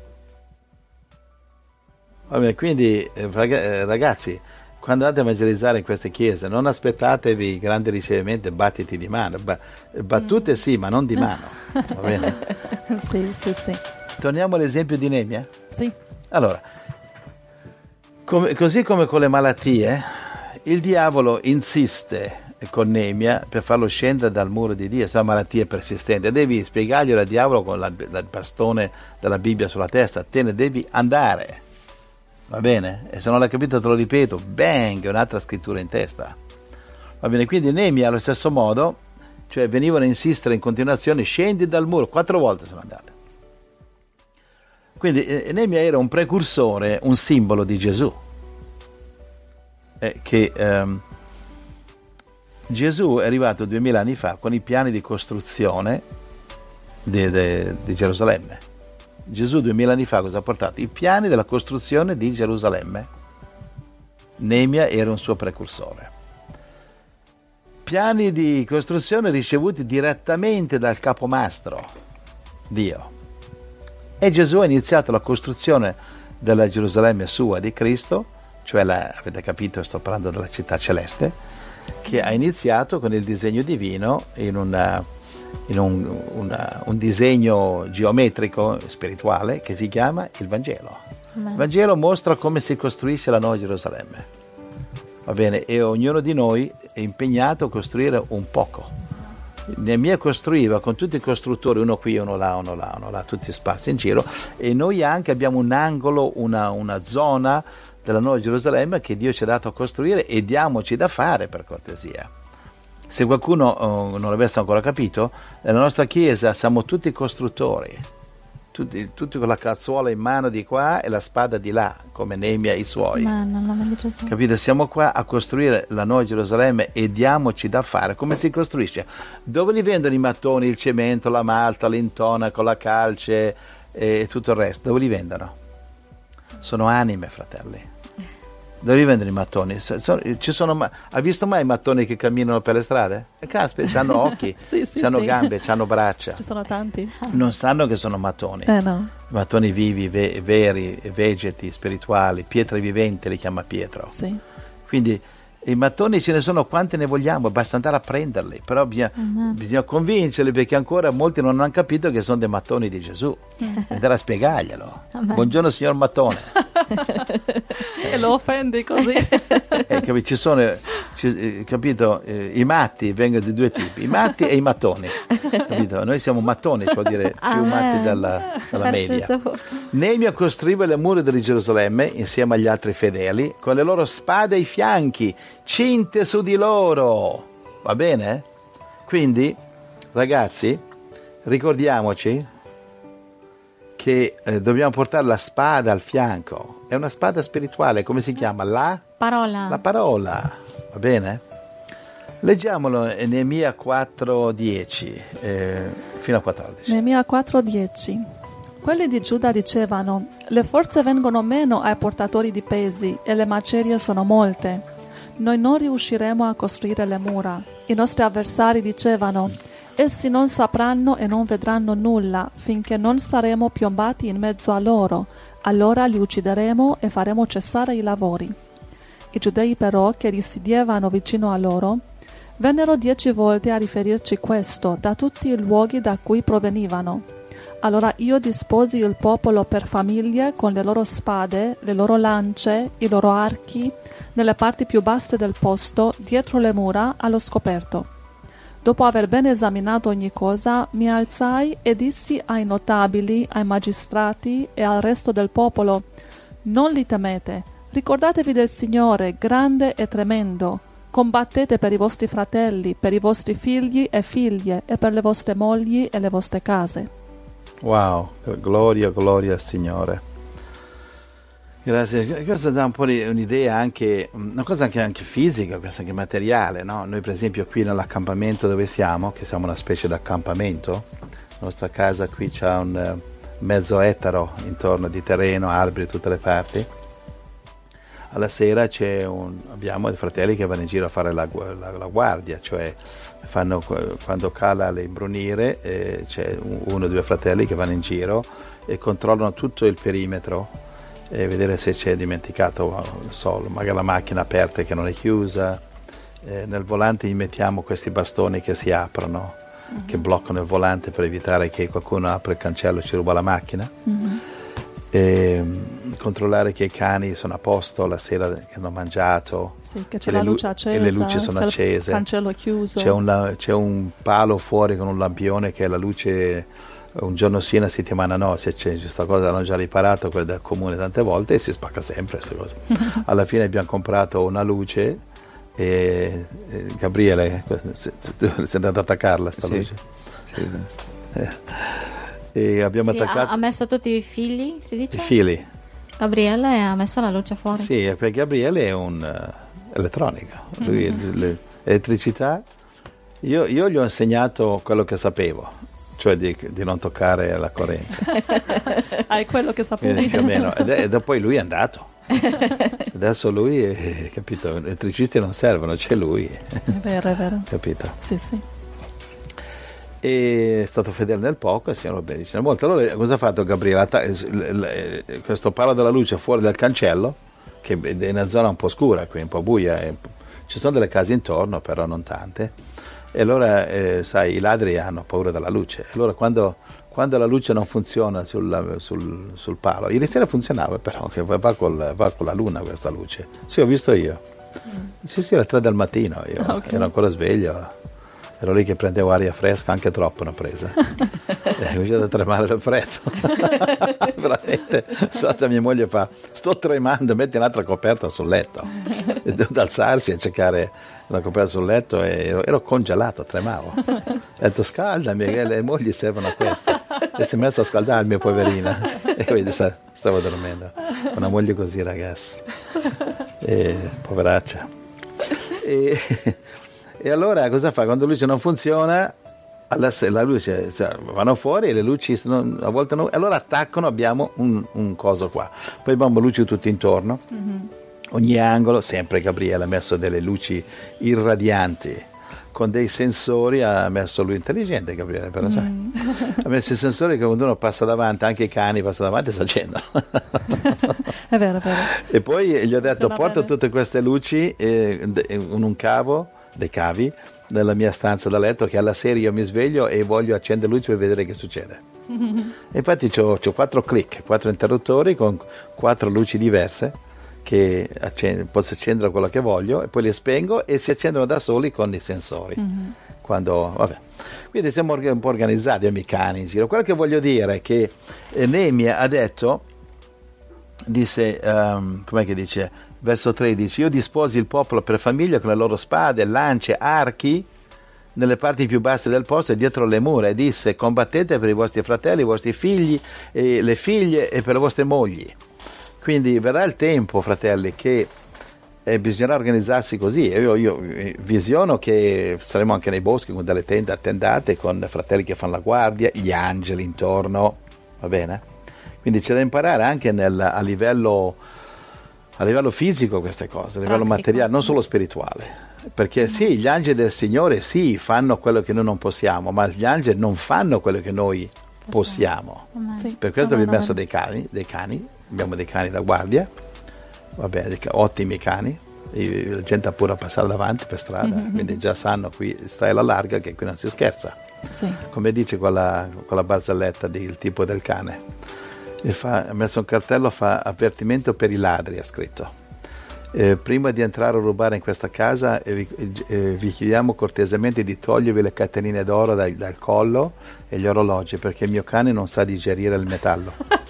Vabbè, quindi ragazzi, quando andate a evangelizzare in queste chiese, non aspettatevi grandi ricevimenti, battiti di mano. Ba- battute mm. sì, ma non di mano. Va bene? Sì, sì, sì. Torniamo all'esempio di Neemia? Sì. Allora, come, così come con le malattie, il diavolo insiste con Neemia per farlo scendere dal muro di Dio. Se la malattia è persistente, devi spiegarglielo al diavolo con la, la, il bastone della Bibbia sulla testa, te ne devi andare. Va bene? E se non l'hai capito te lo ripeto, bang, un'altra scrittura in testa. Va bene? Quindi Neemia allo stesso modo, cioè venivano a insistere in continuazione, scendi dal muro, quattro volte sono andate. Quindi eh, Neemia era un precursore, un simbolo di Gesù. Eh, che ehm, Gesù è arrivato duemila anni fa con i piani di costruzione di, di, di Gerusalemme. Gesù duemila anni fa cosa ha portato? I piani della costruzione di Gerusalemme. Neemia era un suo precursore. Piani di costruzione ricevuti direttamente dal capomastro, Dio. E Gesù ha iniziato la costruzione della Gerusalemme sua di Cristo, cioè la, avete capito, sto parlando della città celeste, che ha iniziato con il disegno divino in, una, in un, una, un disegno geometrico spirituale che si chiama il Vangelo. Amen. Il Vangelo mostra come si costruisce la nuova Gerusalemme. Va bene? E ognuno di noi è impegnato a costruire un poco. Neemia costruiva con tutti i costruttori, uno qui, uno là, uno là, uno là, tutti spazi in giro, e noi anche abbiamo un angolo, una, una zona della nuova Gerusalemme che Dio ci ha dato a costruire, e diamoci da fare, per cortesia. Se qualcuno oh, non l'avesse ancora capito, nella nostra chiesa siamo tutti costruttori, tutti, tutti con la cazzuola in mano di qua e la spada di là, come Neemia e i suoi. Ma non lo dice Gesù. Capito? Siamo qua a costruire la nuova Gerusalemme e diamoci da fare. Come si costruisce? Dove li vendono i mattoni, il cemento, la malta, l'intonaco, la calce e tutto il resto? Dove li vendono? Sono anime, fratelli. Dove li vendono i mattoni? Ci sono, hai visto mai i mattoni che camminano per le strade? E caspita, hanno occhi, sì, sì, hanno sì. gambe, hanno braccia. Ci sono tanti. Non sanno che sono mattoni. Eh no. Mattoni vivi, ve- veri, vegeti, spirituali, pietre viventi li chiama Pietro. Sì. Quindi i mattoni ce ne sono quanti ne vogliamo, basta andare a prenderli, però bisogna, uh-huh. bisogna convincerli, perché ancora molti non hanno capito che sono dei mattoni di Gesù. Andare a spiegarglielo. Amen. Buongiorno signor mattone. E lo offendi così. Eh, capi, ci sono, ci, capito, eh, i matti vengono di due tipi, i matti e i mattoni, capito? Noi siamo mattoni, vuol dire più Amen. Matti della, della media. Neemia costruiva le mura di Gerusalemme insieme agli altri fedeli con le loro spade ai fianchi, cinte su di loro, va bene? Quindi, ragazzi, ricordiamoci che eh, dobbiamo portare la spada al fianco. È una spada spirituale, come si chiama? La parola. La parola, va bene? Leggiamolo in Neemia quattro dieci eh, fino a quattordici. Neemia quattro dieci. Quelli di Giuda dicevano: le forze vengono meno ai portatori di pesi e le macerie sono molte. Noi non riusciremo a costruire le mura. I nostri avversari dicevano: essi non sapranno e non vedranno nulla finché non saremo piombati in mezzo a loro. Allora li uccideremo e faremo cessare i lavori. I giudei però, che risiedevano vicino a loro, vennero dieci volte a riferirci questo da tutti i luoghi da cui provenivano. Allora io disposi il popolo per famiglie con le loro spade, le loro lance, i loro archi, nelle parti più basse del posto, dietro le mura, allo scoperto. Dopo aver ben esaminato ogni cosa, mi alzai e dissi ai notabili, ai magistrati e al resto del popolo: non li temete, ricordatevi del Signore, grande e tremendo. Combattete per i vostri fratelli, per i vostri figli e figlie, e per le vostre mogli e le vostre case. Wow, gloria, gloria al Signore. Grazie, questo dà un po' di un'idea anche, una cosa anche, anche fisica, questa anche materiale, no? Noi per esempio qui nell'accampamento dove siamo, che siamo una specie di accampamento, la nostra casa qui c'ha un uh, mezzo ettaro intorno di terreno, alberi da tutte le parti. alla sera c'è un, abbiamo dei fratelli che vanno in giro a fare la, la, la guardia, cioè fanno, quando cala l'imbrunire eh, c'è uno o due fratelli che vanno in giro e controllano tutto il perimetro e vedere se c'è dimenticato, non so, magari la macchina aperta che non è chiusa. Eh, nel volante gli mettiamo questi bastoni che si aprono, uh-huh. che bloccano il volante per evitare che qualcuno apra il cancello e ci ruba la macchina. Uh-huh. E, um, controllare che i cani sono a posto la sera che hanno mangiato, sì, che c'è la luce accesa, e le luci sono accese, il cancello è chiuso, c'è un, c'è un palo fuori con un lampione che è la luce un giorno sì, una settimana no, se c'è questa cosa l'hanno già riparato, quella del comune tante volte, e si spacca sempre questa cosa. Alla fine abbiamo comprato una luce e, e Gabriele sei andato ad attaccarla sta sì. luce Sì. Eh. E abbiamo sì, attaccato ha, ha messo tutti i fili, si dice? i fili. Gabriele ha messo la luce fuori. Sì, perché Gabriele è un uh, elettronico, lui mm-hmm. l'elettricità, io, io gli ho insegnato quello che sapevo, cioè di, di non toccare la corrente. Ah, è quello che sapevi. Più o meno. Ed è, e poi lui è andato. Adesso lui, è, capito, elettricisti non servono, c'è lui. È vero, è vero. Capito? Sì, sì. E è stato fedele nel poco, il signor benissimo molto. Allora cosa ha fatto Gabriele? Questo palo della luce fuori dal cancello, che è una zona un po' scura qui, un po' buia, e ci sono delle case intorno, però non tante, e allora eh, sai, i ladri hanno paura della luce. Allora quando, quando la luce non funziona sul, sul, sul palo, ieri sera funzionava, però che va, col, va con la luna questa luce, sì, ho visto io, mm. sì sì, alle tre del mattino io okay. ero ancora sveglio. Ero lì che prendevo aria fresca, anche troppo ne ho presa. E ho cominciato a tremare dal freddo. Veramente. Stata mia moglie fa, sto tremando, metti un'altra coperta sul letto. E dovuto alzarsi e cercare una coperta sul letto e ero, ero congelato, tremavo. Ho detto scaldami, che le mogli servono a questo. E si è messa a scaldarmi, poverina. E quindi stavo dormendo. Una moglie così, ragazzi. E, poveraccia. E... E allora cosa fa? Quando la luce non funziona, alla, la luce, cioè, vanno fuori e le luci non, a volte non, allora attaccano, abbiamo un, un coso qua. Poi abbiamo luci tutto intorno, mm-hmm. ogni angolo, sempre Gabriele ha messo delle luci irradianti con dei sensori, ha messo lui intelligente Gabriele, però sai. Mm. Ha messo i sensori che quando uno passa davanti, anche i cani passano davanti e si accendono. È vero, è vero. E poi gli ho detto, Funziona porta bene. Tutte queste luci eh, in un cavo, dei cavi nella mia stanza da letto, che alla sera io mi sveglio e voglio accendere luce per vedere che succede. E infatti c'ho, c'ho quattro click, quattro interruttori con quattro luci diverse che accend- posso accendere quello che voglio e poi le spengo e si accendono da soli con i sensori. Mm-hmm. Quando, vabbè. Quindi siamo un po' organizzati, abbiamo i cani in giro. Quello che voglio dire è che eh, Neemia ha detto, disse, um, com'è che dice? Verso tredici, io disposi il popolo per famiglia con le loro spade, lance, archi nelle parti più basse del posto e dietro le mura, e disse combattete per i vostri fratelli, i vostri figli, e le figlie e per le vostre mogli. Quindi verrà il tempo, fratelli, che eh, bisognerà organizzarsi così. Io, io visiono che saremo anche nei boschi con delle tende attendate, con fratelli che fanno la guardia, gli angeli intorno, va bene? Quindi c'è da imparare anche nel, a livello a livello fisico queste cose, a livello Pratico. materiale, non solo spirituale, perché sì, gli angeli del Signore sì, fanno quello che noi non possiamo, ma gli angeli non fanno quello che noi possiamo. Sì, per questo abbiamo messo dei cani, dei cani, abbiamo dei cani da guardia, vabbè, dei, ottimi cani, e la gente ha pure a passare davanti per strada, mm-hmm. quindi già sanno qui stai alla larga che qui non si scherza. Sì. Come dice quella, quella barzelletta del tipo del cane. E fa, ha messo un cartello, fa avvertimento per i ladri, ha scritto. Eh, prima di entrare a rubare in questa casa eh, vi, eh, vi chiediamo cortesemente di togliervi le catenine d'oro dal, dal collo e gli orologi, perché il mio cane non sa digerire il metallo.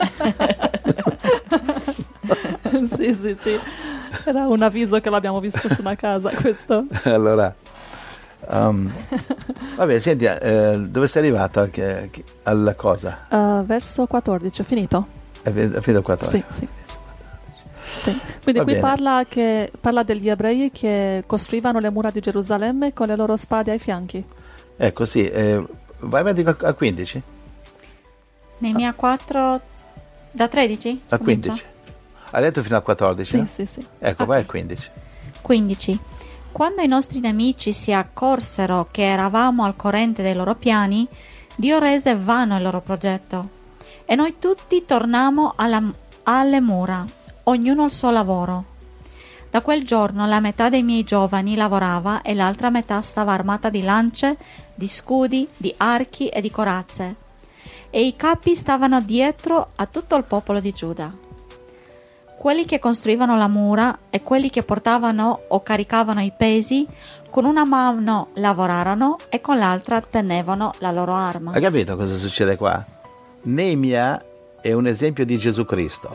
Sì, sì, sì. Era un avviso che l'abbiamo visto su una casa, questo. Allora, um, vabbè, senti, eh, dove sei arrivata che, che, alla cosa? Uh, verso quattordici, è finito? È finito il quattordici? Sì, sì. Sì. Quindi Va qui bene. parla, che, parla degli ebrei che costruivano le mura di Gerusalemme con le loro spade ai fianchi. Ecco, sì. Eh, vai avanti a quindici? Neemia quattro, da tredici? A quindici. Hai detto fino al quattordici? Sì, no? sì, sì. Ecco, Ok. vai al quindici. quindici. Quando i nostri nemici si accorsero che eravamo al corrente dei loro piani, Dio rese vano il loro progetto e noi tutti tornammo alla, alle mura, ognuno al suo lavoro. Da quel giorno la metà dei miei giovani lavorava e l'altra metà stava armata di lance, di scudi, di archi e di corazze, e i capi stavano dietro a tutto il popolo di Giuda. Quelli che costruivano la mura e quelli che portavano o caricavano i pesi, con una mano lavorarono e con l'altra tenevano la loro arma. Hai capito cosa succede qua? Neemia è un esempio di Gesù Cristo.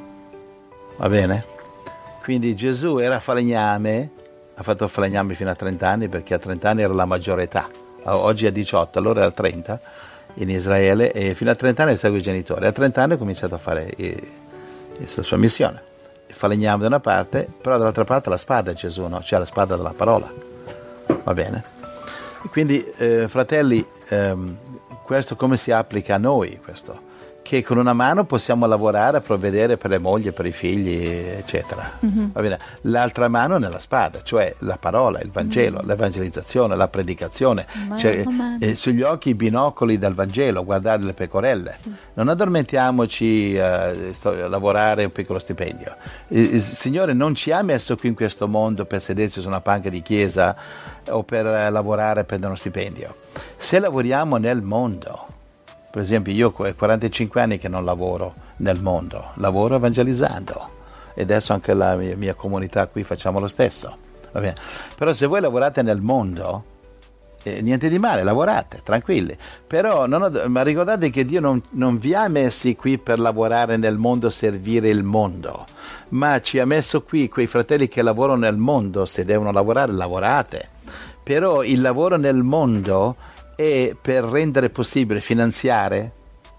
Va bene? Quindi Gesù era falegname, ha fatto falegname fino a trenta anni perché a trenta anni era la maggiore età. Oggi è diciotto, allora era trenta in Israele e fino a trenta anni segue i genitori. A trenta anni ha cominciato a fare i, la sua missione. Il falegname da una parte, però dall'altra parte la spada è Gesù, no? Cioè la spada della parola. Va bene? Quindi, eh, fratelli, ehm, questo come si applica a noi? Questo? Che con una mano possiamo lavorare a provvedere per le mogli, per i figli, eccetera. Mm-hmm. Va bene? L'altra mano nella spada, cioè la parola, il Vangelo, mm-hmm. l'evangelizzazione, la predicazione. Cioè, eh, sugli occhi i binocoli del Vangelo, guardare le pecorelle. Sì. Non addormentiamoci a eh, lavorare un piccolo stipendio. Il, il Signore non ci ha messo qui in questo mondo per sedersi su una panca di chiesa o per eh, lavorare per uno stipendio. Se lavoriamo nel mondo, per esempio io ho quarantacinque anni che non lavoro nel mondo, lavoro evangelizzando e adesso anche la mia, mia comunità qui facciamo lo stesso. Va bene? Però se voi lavorate nel mondo, eh, niente di male, lavorate, tranquilli. Però non ho, ma ricordate che Dio non, non vi ha messi qui per lavorare nel mondo, servire il mondo, ma ci ha messo qui quei fratelli che lavorano nel mondo, se devono lavorare, lavorate. Però il lavoro nel mondo è per rendere possibile finanziare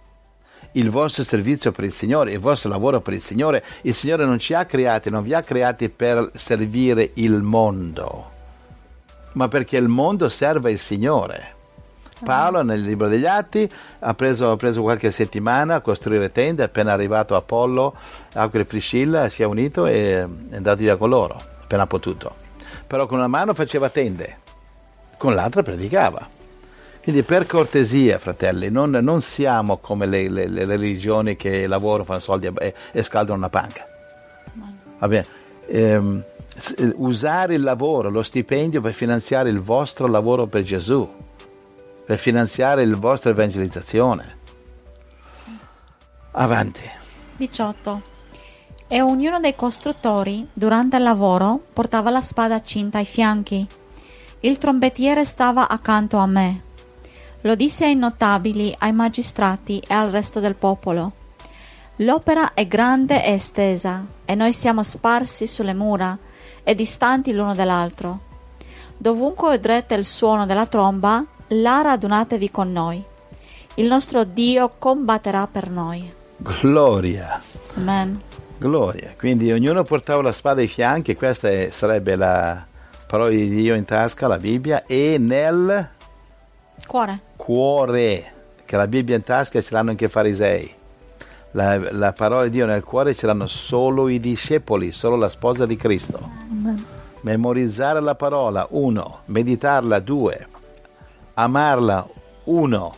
il vostro servizio per il Signore, il vostro lavoro per il Signore. Il Signore non ci ha creati, non vi ha creati per servire il mondo, ma perché il mondo serve il Signore. Paolo nel libro degli Atti ha preso, ha preso qualche settimana a costruire tende, appena arrivato Apollo, Acqua e Priscilla si è unito e è andato via con loro, appena potuto. Però con una mano faceva tende, con l'altra predicava. Quindi per cortesia, fratelli, non, non siamo come le, le, le religioni che lavorano, fanno soldi e, e scaldano una panca. Va bene. Ehm, usare il lavoro, lo stipendio per finanziare il vostro lavoro per Gesù, per finanziare la vostra evangelizzazione. Avanti. diciotto. E ognuno dei costruttori, durante il lavoro, portava la spada cinta ai fianchi. Il trombettiere stava accanto a me. Lo disse ai notabili, ai magistrati e al resto del popolo. L'opera è grande e estesa, e noi siamo sparsi sulle mura e distanti l'uno dall'altro. Dovunque udrete il suono della tromba, là radunatevi con noi. Il nostro Dio combatterà per noi. Gloria. Amen. Gloria. Quindi ognuno portava la spada ai fianchi, questa è, sarebbe la parola di Dio in tasca, la Bibbia, e nel cuore. Cuore, che la Bibbia in tasca ce l'hanno anche i farisei. La, la parola di Dio nel cuore ce l'hanno solo i discepoli, solo la sposa di Cristo. Amen. Memorizzare la parola, uno. Meditarla, due. Amarla, uno.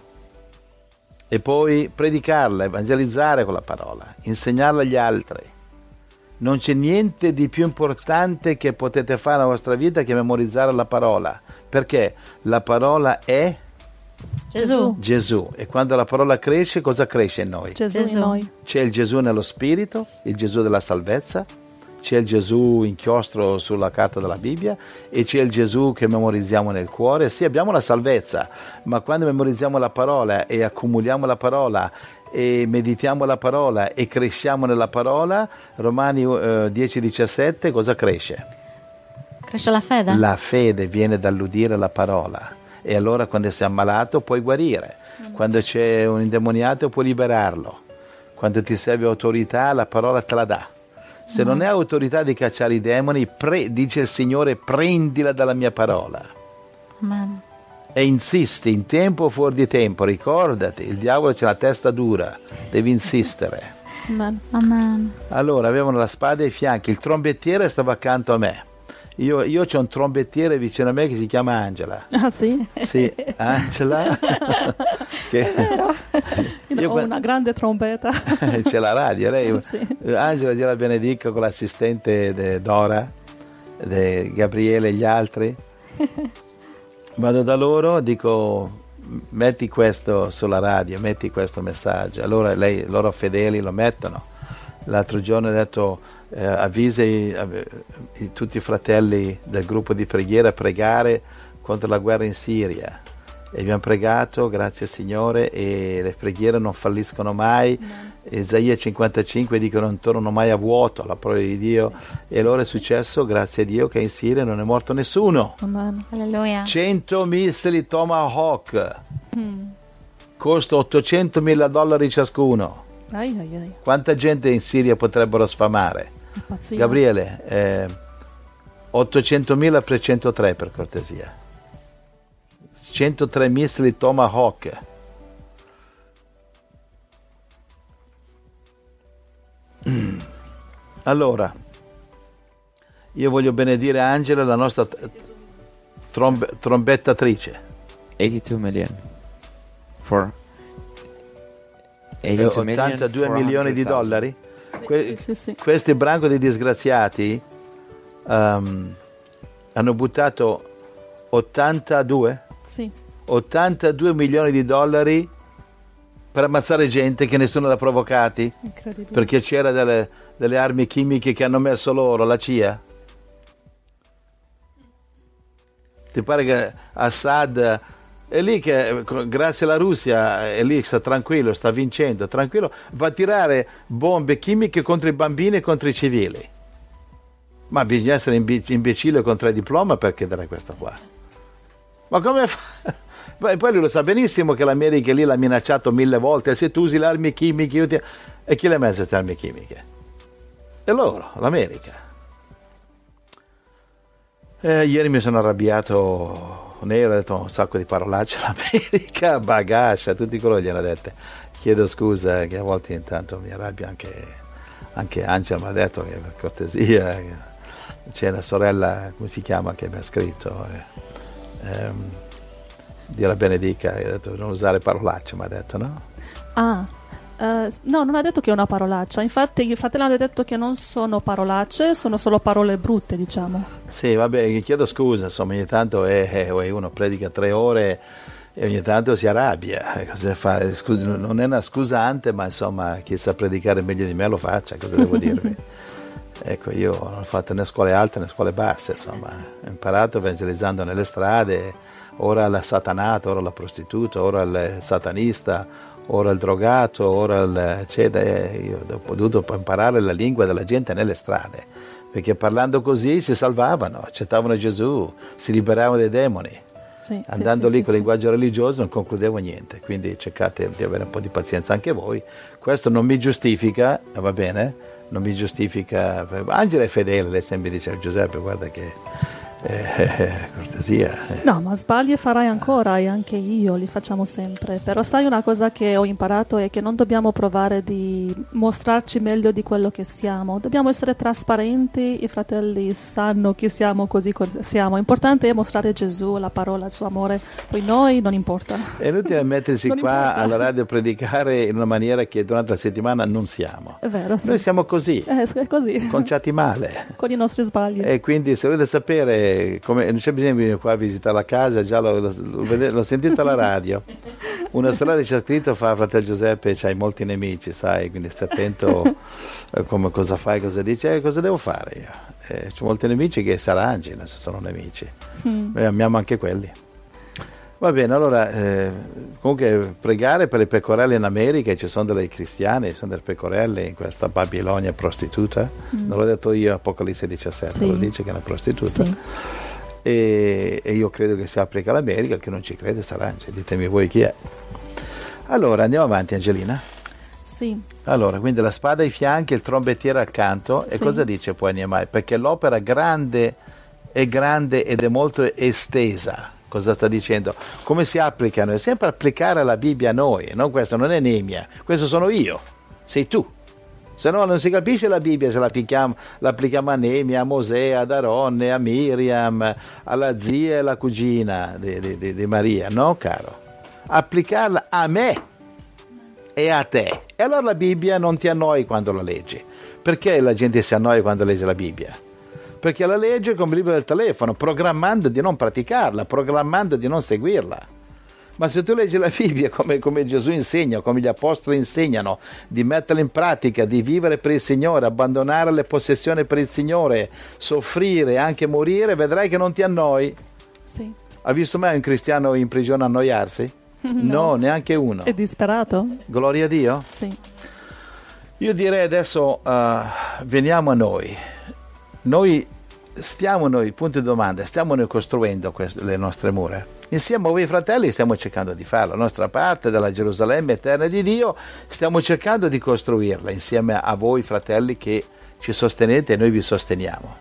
E poi predicarla, evangelizzare con la parola, insegnarla agli altri. Non c'è niente di più importante che potete fare nella vostra vita che memorizzare la parola. Perché la parola è Gesù. Gesù. E quando la parola cresce, cosa cresce in noi? Gesù, Gesù. in noi. C'è il Gesù nello spirito, il Gesù della salvezza, c'è il Gesù inchiostro sulla carta della Bibbia e c'è il Gesù che memorizziamo nel cuore. Sì, abbiamo la salvezza, ma quando memorizziamo la parola e accumuliamo la parola e meditiamo la parola e cresciamo nella parola, Romani eh, dieci diciassette, cosa cresce? Cresce la fede. La fede viene dall'udire la parola. E allora quando sei ammalato puoi guarire, quando c'è un indemoniato puoi liberarlo, quando ti serve autorità la parola te la dà. Se non hai autorità di cacciare i demoni, pre, dice il Signore, prendila dalla mia parola. Amen. E insisti in tempo o fuori di tempo, ricordati, il diavolo c'ha la testa dura, devi insistere. Amen. Amen. Allora, avevano la spada ai fianchi, il trombettiere stava accanto a me. Io, io c'ho un trombettiere vicino a me che si chiama Angela. Ah sì? Sì, Angela. che... Io, io ho quando... una grande trombetta. C'è la radio, lei. Sì. Angela Dio la benedica con l'assistente de Dora, de Gabriele e gli altri. Vado da loro, dico metti questo sulla radio, metti questo messaggio. Allora lei, loro fedeli lo mettono. L'altro giorno ho detto eh, avvisa i, i, tutti i fratelli del gruppo di preghiera a pregare contro la guerra in Siria. E abbiamo pregato, grazie al Signore, e le preghiere non falliscono mai. Amen. Isaia cinquantacinque dice non tornano mai a vuoto alla parola di Dio, sì, e sì. allora è successo, grazie a Dio, che in Siria non è morto nessuno. Amen. Alleluia. cento missili Tomahawk, Mm. costa ottocentomila dollari ciascuno. Ai, ai, ai. Quanta gente in Siria potrebbero sfamare? Pazzia. Gabriele, eh, ottocentomila per centotré per cortesia. centotré missili Tomahawk. Allora, io voglio benedire Angela, la nostra trombe, trombettatrice. eighty-two million for eighty-two million, ottantadue milioni di dollari. Sì, Que- sì, sì, sì. Questi branco di disgraziati um, hanno buttato ottantadue Sì. ottantadue milioni di dollari per ammazzare gente che nessuno l'ha provocati, Incredibile. perché c'era delle, delle armi chimiche che hanno messo loro, la C I A. Ti pare che Assad è lì che grazie alla Russia è lì, sta tranquillo, sta vincendo, tranquillo, va a tirare bombe chimiche contro i bambini e contro i civili. Ma bisogna essere imbe- imbecille contro il diploma per chiedere questo qua. Ma come fa? E poi lui lo sa benissimo che l'America lì l'ha minacciato mille volte, se tu usi le armi chimiche, io ti... e chi le ha messe queste armi chimiche? E loro, l'America. Eh, ieri mi sono arrabbiato nero, ho detto un sacco di parolacce, l'America, bagascia, tutti quello gliene ho dette. Chiedo scusa che a volte intanto mi arrabbio, anche, anche Angela mi ha detto che per cortesia, che c'è la sorella, come si chiama, che mi ha scritto, eh, ehm, Dio la benedica, ha detto non usare parolacce, mi ha detto, no? Ah, eh, no, non ha detto che è una parolaccia. Infatti i fratelli hanno detto che non sono parolacce, sono solo parole brutte, diciamo. Sì, vabbè, chiedo scusa, insomma, ogni tanto è, è uno predica tre ore e ogni tanto si arrabbia. Cosa fa? Scusi, non è una scusante, ma insomma, chi sa predicare meglio di me lo faccia, cosa devo dirvi? Ecco, io non ho fatto né scuole alte né scuole basse, insomma, ho imparato evangelizzando nelle strade, ora il satanato, ora la prostituta, ora il satanista, ora il drogato, ora il eccetera. Io ho dovuto imparare la lingua della gente nelle strade, perché parlando così si salvavano, accettavano Gesù, si liberavano dai demoni. Sì, Andando sì, lì sì, con sì, linguaggio religioso non concludevo niente, quindi cercate di avere un po' di pazienza anche voi. Questo non mi giustifica, va bene? Non mi giustifica. Angela è fedele, lei sempre dice a Giuseppe guarda che eh, eh, cortesia. Eh. No, ma sbagli e farai ancora, e anche io li facciamo sempre. Però sai, una cosa che ho imparato è che non dobbiamo provare di mostrarci meglio di quello che siamo. Dobbiamo essere trasparenti, i fratelli sanno chi siamo così come siamo. L'importante è mostrare Gesù, la parola, il suo amore. Poi noi non importa. È inutile mettersi Non qua importa. alla radio a predicare in una maniera che durante la settimana non siamo. È vero, sì. Noi siamo così, Eh, è così, conciati male. con i nostri sbagli. E quindi se volete sapere come, non c'è bisogno di venire qua a visitare la casa, già l'ho, l'ho, l'ho sentito alla radio. Una sorella ci ha scritto, fa fratello Giuseppe, c'hai molti nemici, sai, quindi stai attento eh, come cosa fai, cosa dici, eh, cosa devo fare io? Eh, c'ho molti nemici che si arrangino se sono nemici, Mm. noi amiamo anche quelli. Va bene, allora eh, comunque pregare per le pecorelle in America, ci sono delle cristiane, ci sono delle pecorelle in questa Babilonia prostituta, Mm. non l'ho detto io, Apocalisse diciassette, Sì. lo dice che è una prostituta. Sì. E, e io credo che si applica all'America, che non ci crede s'arrangia, ditemi voi chi è. Allora andiamo avanti, Angelina. Sì. Allora, quindi la spada ai fianchi, il trombettiere accanto, e Sì. cosa dice poi Nehemia? Perché l'opera grande è grande ed è molto estesa. Cosa sta dicendo? Come si applicano? È sempre applicare la Bibbia a noi, non questo non è Nehemia, questo sono io, sei tu. Se no non si capisce la Bibbia se la applichiamo, la applichiamo a Neemia, a Mosè, ad Aronne, a Miriam, alla zia e alla cugina di, di, di, di Maria. No, caro. Applicarla a me e a te. E allora la Bibbia non ti annoi quando la leggi. Perché la gente si annoia quando legge la Bibbia? Perché la legge come il libro del telefono, programmando di non praticarla, programmando di non seguirla. Ma se tu leggi la Bibbia come, come Gesù insegna, come gli apostoli insegnano, di metterla in pratica, di vivere per il Signore, abbandonare le possessioni per il Signore, soffrire, anche morire, vedrai che non ti annoi. Sì. Hai visto mai un cristiano in prigione annoiarsi? No, no, neanche uno. È disperato? Gloria a Dio? Sì. Io direi adesso uh, veniamo a noi. Noi stiamo noi, punto di domanda, stiamo noi costruendo queste, le nostre mura? Insieme a voi fratelli stiamo cercando di farlo, la nostra parte della Gerusalemme eterna di Dio, stiamo cercando di costruirla insieme a voi fratelli che ci sostenete e noi vi sosteniamo.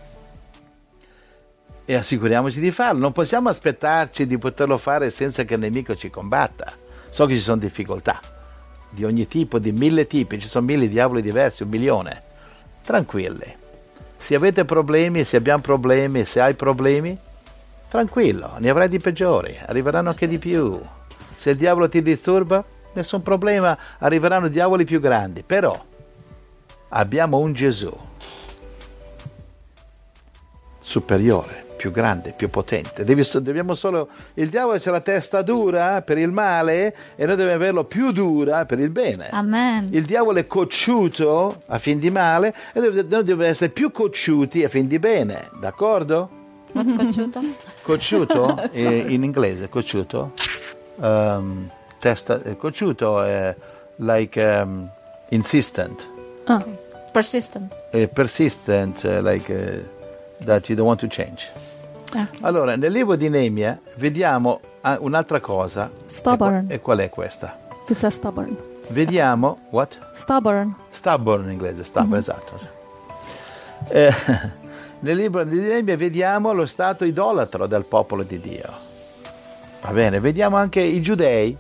E assicuriamoci di farlo, non possiamo aspettarci di poterlo fare senza che il nemico ci combatta. So che ci sono difficoltà di ogni tipo, di mille tipi, ci sono mille diavoli diversi, un milione. Tranquilli. Se avete problemi, se abbiamo problemi, se hai problemi, tranquillo, ne avrai di peggiori, arriveranno anche di più. Se il diavolo ti disturba, nessun problema, arriveranno diavoli più grandi. Però abbiamo un Gesù superiore, più grande, più potente. Devi, dobbiamo solo, il diavolo c'ha la testa dura per il male e noi dobbiamo averlo più dura per il bene. Amen. Il diavolo è cocciuto a fin di male e noi dobbiamo essere più cocciuti a fin di bene, d'accordo? What's cocciuto? Cocciuto eh, in inglese, cocciuto, um, testa, eh, cocciuto è like um, insistent, Ah. Persistent. eh, persistent, eh, like eh, that you don't want to change. Okay. Allora, nel libro di Neemia vediamo ah, un'altra cosa. Stubborn. E, e qual è questa? He says stubborn. Vediamo, what? Stubborn. Stubborn in inglese, stubborn, mm-hmm. Esatto. Eh, nel libro di Neemia vediamo lo stato idolatro del popolo di Dio. Va bene, vediamo anche i giudei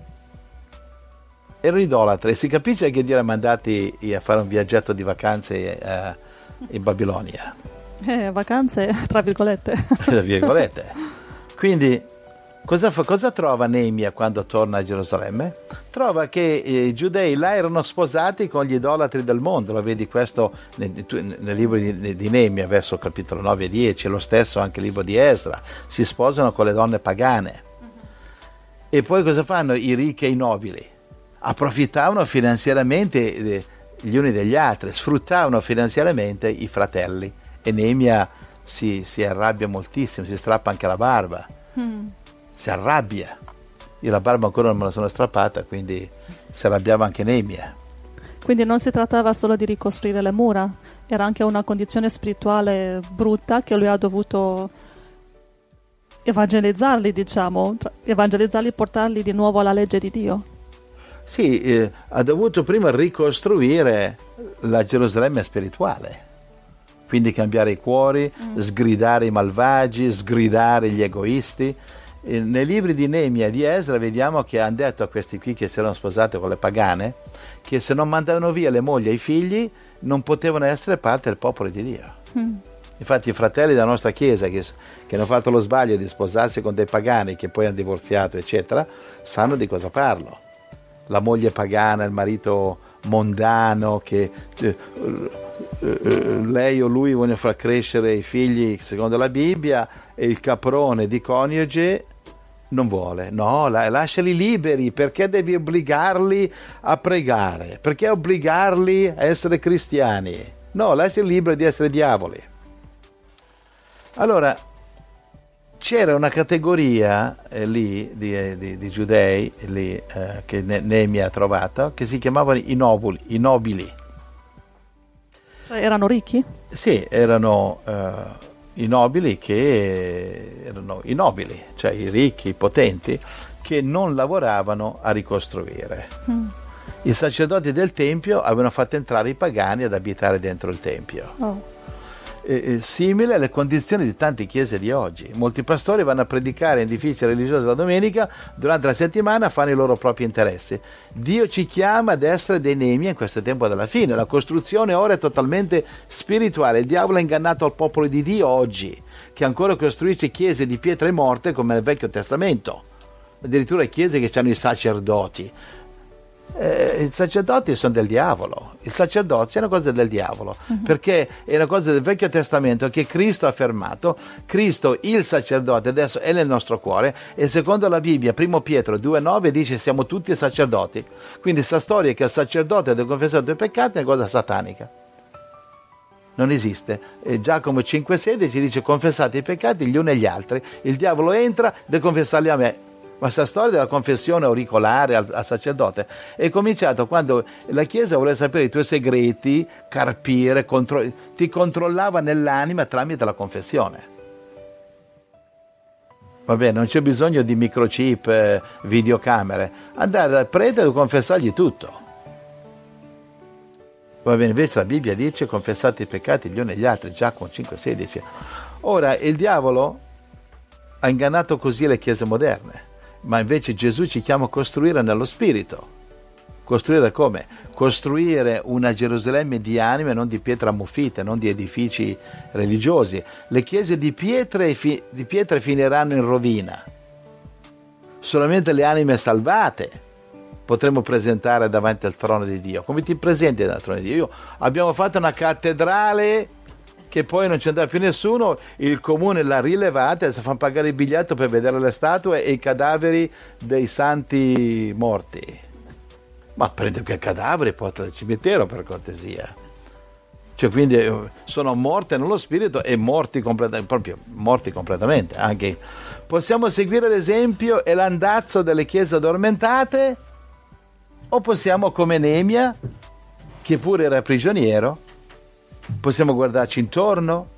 erano idolatri. Si capisce che Dio li ha mandati a fare un viaggetto di vacanze eh, in Babilonia. Eh, vacanze, tra virgolette. Tra virgolette. Quindi cosa, fa, cosa trova Neemia quando torna a Gerusalemme? Trova che i giudei là erano sposati con gli idolatri del mondo. Lo vedi questo nel, nel libro di, di Neemia, verso capitolo nove e dieci, lo stesso anche il libro di Esra. Si sposano con le donne pagane. Uh-huh. E poi cosa fanno i ricchi e i nobili? Approfittavano finanziariamente gli uni degli altri, sfruttavano finanziariamente i fratelli. E Neemia si, si arrabbia moltissimo, si strappa anche la barba, mm. si arrabbia. Io la barba ancora non me la sono strappata, quindi si arrabbiava anche Neemia. Quindi non si trattava solo di ricostruire le mura, era anche una condizione spirituale brutta che lui ha dovuto evangelizzarli, diciamo, evangelizzarli, portarli di nuovo alla legge di Dio. Sì, eh, ha dovuto prima ricostruire la Gerusalemme spirituale. Quindi cambiare i cuori, mm. sgridare i malvagi, sgridare gli egoisti. E nei libri di Neemia e di Esra vediamo che hanno detto a questi qui che si erano sposati con le pagane che se non mandavano via le mogli e i figli non potevano essere parte del popolo di Dio. Mm. Infatti i fratelli della nostra chiesa che, che hanno fatto lo sbaglio di sposarsi con dei pagani che poi hanno divorziato eccetera, sanno di cosa parlo. La moglie pagana, il marito mondano che eh, eh, lei o lui vogliono far crescere i figli secondo la Bibbia e il caprone di coniuge non vuole. No, la, lasciali liberi. Perché devi obbligarli a pregare? Perché obbligarli a essere cristiani? No, lasciali liberi di essere diavoli. Allora c'era una categoria eh, lì di, di, di giudei lì, eh, che ne- Neemia ha trovato, che si chiamavano i nobili, i nobili. Erano ricchi? Sì, erano eh, i nobili che erano i nobili, cioè i ricchi, i potenti, che non lavoravano a ricostruire. Mm. I sacerdoti del Tempio avevano fatto entrare i pagani ad abitare dentro il Tempio. Oh. eh, simile alle condizioni di tante chiese di oggi. Molti pastori vanno a predicare in edifici religiosi la domenica, durante la settimana fanno i loro propri interessi. Dio ci chiama ad essere dei Neemia in questo tempo della fine. La costruzione ora è totalmente spirituale. Il diavolo ha ingannato il popolo di Dio oggi, che ancora costruisce chiese di pietre morte come nel Vecchio Testamento, addirittura chiese che hanno i sacerdoti. Eh, i sacerdoti sono del diavolo, il sacerdozio è una cosa del diavolo, uh-huh. perché è una cosa del Vecchio Testamento che Cristo ha affermato. Cristo, il sacerdote, adesso è nel nostro cuore, e secondo la Bibbia, primo Pietro due nove dice siamo tutti sacerdoti. Quindi questa storia che il sacerdote deve confessare i tuoi peccati è una cosa satanica, non esiste. E Giacomo cinque sedici dice confessate i peccati gli uni e gli altri. Il diavolo entra, deve confessarli a me. Ma questa storia della confessione auricolare al, al sacerdote è cominciata quando la Chiesa voleva sapere i tuoi segreti, carpire, contro, ti controllava nell'anima tramite la confessione. Vabbè, non c'è bisogno di microchip, eh, videocamere. Andare dal prete e confessargli tutto. Va bene, invece la Bibbia dice confessate i peccati gli uni e gli altri, Giacomo cinque sedici. Ora, il diavolo ha ingannato così le chiese moderne. Ma invece Gesù ci chiama a costruire nello spirito. Costruire come? Costruire una Gerusalemme di anime, non di pietre ammuffite, non di edifici religiosi. Le chiese di pietre, fi- di pietre finiranno in rovina. Solamente le anime salvate potremo presentare davanti al trono di Dio. Come ti presenti davanti al trono di Dio? Io, abbiamo fatto una cattedrale che poi non c'entra più nessuno, il comune l'ha rilevata e si fanno pagare il biglietto per vedere le statue e i cadaveri dei santi morti. Ma prende quel cadavere e porta al cimitero, per cortesia. Cioè, quindi sono morte nello spirito e morti completamente, proprio morti completamente. Anche possiamo seguire l'esempio e l'andazzo delle chiese addormentate, o possiamo, come Neemia, che pure era prigioniero, possiamo guardarci intorno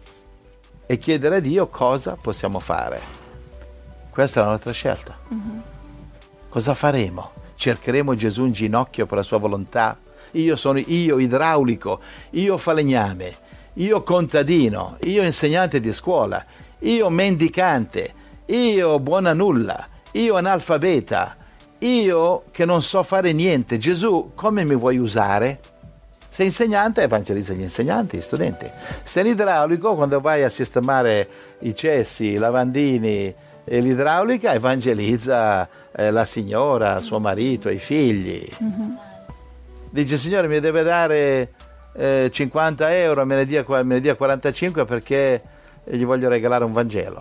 e chiedere a Dio cosa possiamo fare. Questa è la nostra scelta. Mm-hmm. Cosa faremo? Cercheremo Gesù in ginocchio per la sua volontà? Io sono io idraulico, io falegname, io contadino, io insegnante di scuola, io mendicante, io buona nulla, io analfabeta, io che non so fare niente. Gesù, come mi vuoi usare? Sei insegnante, evangelizza gli insegnanti, gli studenti. Sei l'idraulico, quando vai a sistemare i cessi, i lavandini e l'idraulica, evangelizza eh, la signora, suo marito, i figli. Mm-hmm. Dice, Signore, mi deve dare eh, cinquanta euro, me ne, dia, me ne dia quarantacinque perché gli voglio regalare un Vangelo.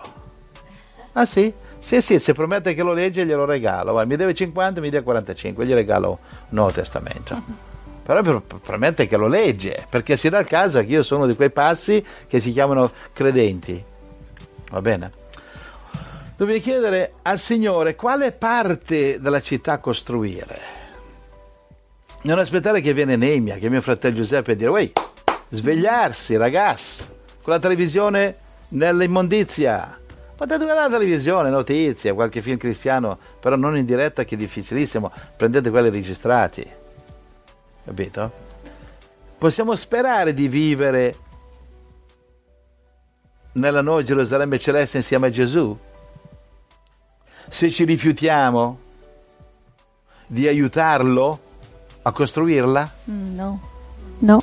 Ah sì? Sì, sì, se promette che lo legge glielo regalo. Va, mi deve cinquanta, mi dia quarantacinque, gli regalo un Nuovo Testamento. Mm-hmm. Però promette che lo legge, perché si dà il caso che io sono di quei pazzi che si chiamano credenti. Va bene? Dobbiamo chiedere al Signore quale parte della città costruire. Non aspettare che viene Neemia, che è mio fratello Giuseppe, e dire, uè, svegliarsi, ragazzi, con la televisione nell'immondizia. Potete guardare la televisione, notizie, qualche film cristiano, però non in diretta, che è difficilissimo. Prendete quelli registrati. Capito? Possiamo sperare di vivere nella nuova Gerusalemme celeste insieme a Gesù? Se ci rifiutiamo di aiutarlo a costruirla? Mm, no. No.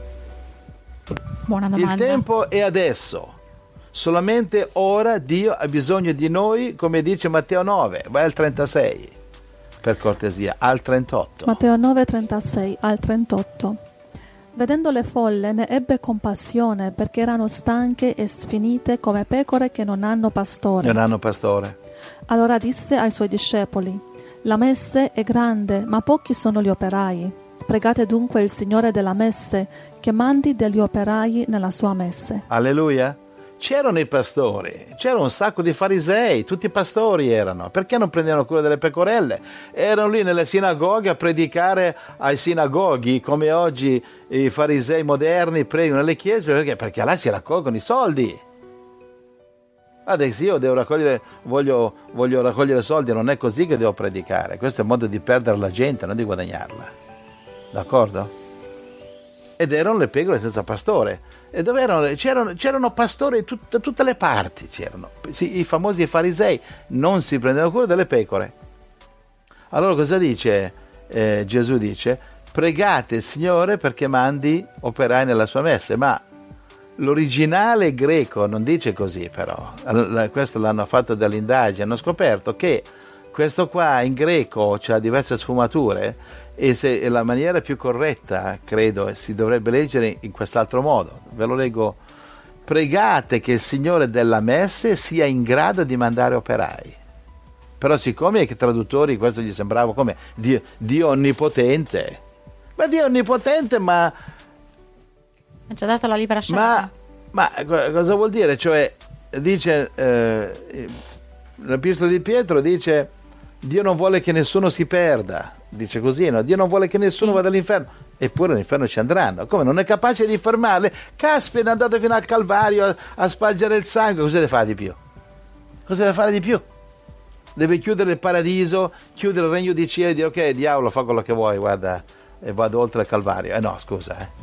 Buona domanda. Il tempo è adesso. Solamente ora Dio ha bisogno di noi, come dice Matteo nove. Vai al trentasei. Per cortesia, al trentotto. Matteo nove trentasei al trentotto. Vedendo le folle ne ebbe compassione, perché erano stanche e sfinite come pecore che non hanno pastore. Non hanno pastore. Allora disse ai suoi discepoli: la messe è grande, ma pochi sono gli operai. Pregate dunque il Signore della messe che mandi degli operai nella sua messe. Alleluia. C'erano i pastori, c'era un sacco di farisei, tutti pastori erano. Perché non prendevano cura delle pecorelle? Erano lì nelle sinagoghe a predicare ai sinagoghi, come oggi i farisei moderni pregano nelle chiese, perché? Perché là si raccolgono i soldi. Adesso io devo raccogliere, voglio, voglio raccogliere soldi, non è così che devo predicare. Questo è il modo di perdere la gente, non di guadagnarla. D'accordo? ed erano le pecore senza pastore. E dove erano? C'erano, c'erano pastori tut, da tutte le parti, c'erano. Sì, i famosi farisei non si prendevano cura delle pecore. Allora cosa dice eh, Gesù? Dice: pregate il Signore perché mandi operai nella sua messe. Ma l'originale greco non dice così, però. Questo l'hanno fatto dalle indagini, hanno scoperto che questo qua in greco ha diverse sfumature, e se la maniera più corretta, credo, si dovrebbe leggere in quest'altro modo. Ve lo leggo: pregate che il Signore della messe sia in grado di mandare operai. Però siccome ai traduttori questo gli sembrava come Dio, Dio onnipotente, ma Dio onnipotente, ma ha già dato la libera scelta. Ma, ma cosa vuol dire? Cioè, dice eh, l'epistola di Pietro dice: Dio non vuole che nessuno si perda, dice così, no? Dio non vuole che nessuno sì. vada all'inferno, eppure all'inferno ci andranno. Come non è capace di fermarli? Caspita, è andato fino al Calvario a, a spargere il sangue, cosa deve fare di più? Cosa deve fare di più? Deve chiudere il paradiso, chiudere il regno di cielo e dire: ok, diavolo, fa quello che vuoi, guarda, e vado oltre il Calvario. Eh no, scusa, eh.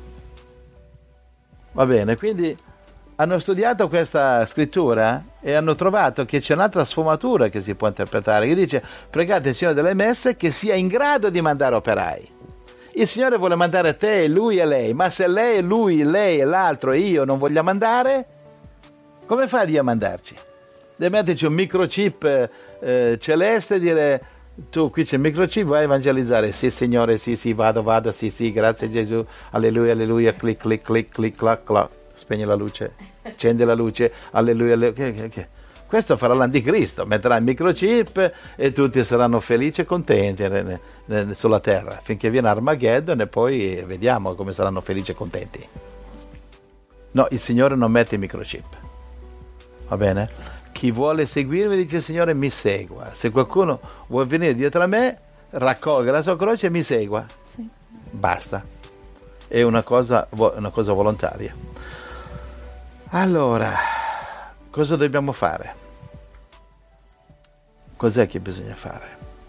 Va bene, quindi hanno studiato questa scrittura e hanno trovato che c'è un'altra sfumatura che si può interpretare, che dice: pregate il Signore delle messe che sia in grado di mandare operai. Il Signore vuole mandare te, lui e lei, ma se lei, lui, lei e l'altro e io non vogliamo andare, come fa Dio a mandarci? Deve metterci un microchip eh, celeste e dire: tu qui c'è il microchip, vai a evangelizzare. Sì Signore, sì sì, vado, vado, sì sì, grazie Gesù, alleluia, alleluia, clic, clic, clic, clic, clac, clac. Spegne la luce, accende la luce, alleluia, alleluia. Che, che, che. Questo farà l'anticristo, metterà il microchip e tutti saranno felici e contenti ne, ne, sulla terra, finché viene Armageddon e poi vediamo come saranno felici e contenti. No, il Signore non mette il microchip, va bene? Chi vuole seguirmi, dice il Signore, mi segua. Se qualcuno vuole venire dietro a me, raccolga la sua croce e mi segua. Sì. Basta. È una cosa, una cosa volontaria. Allora, cosa dobbiamo fare? Cos'è che bisogna fare?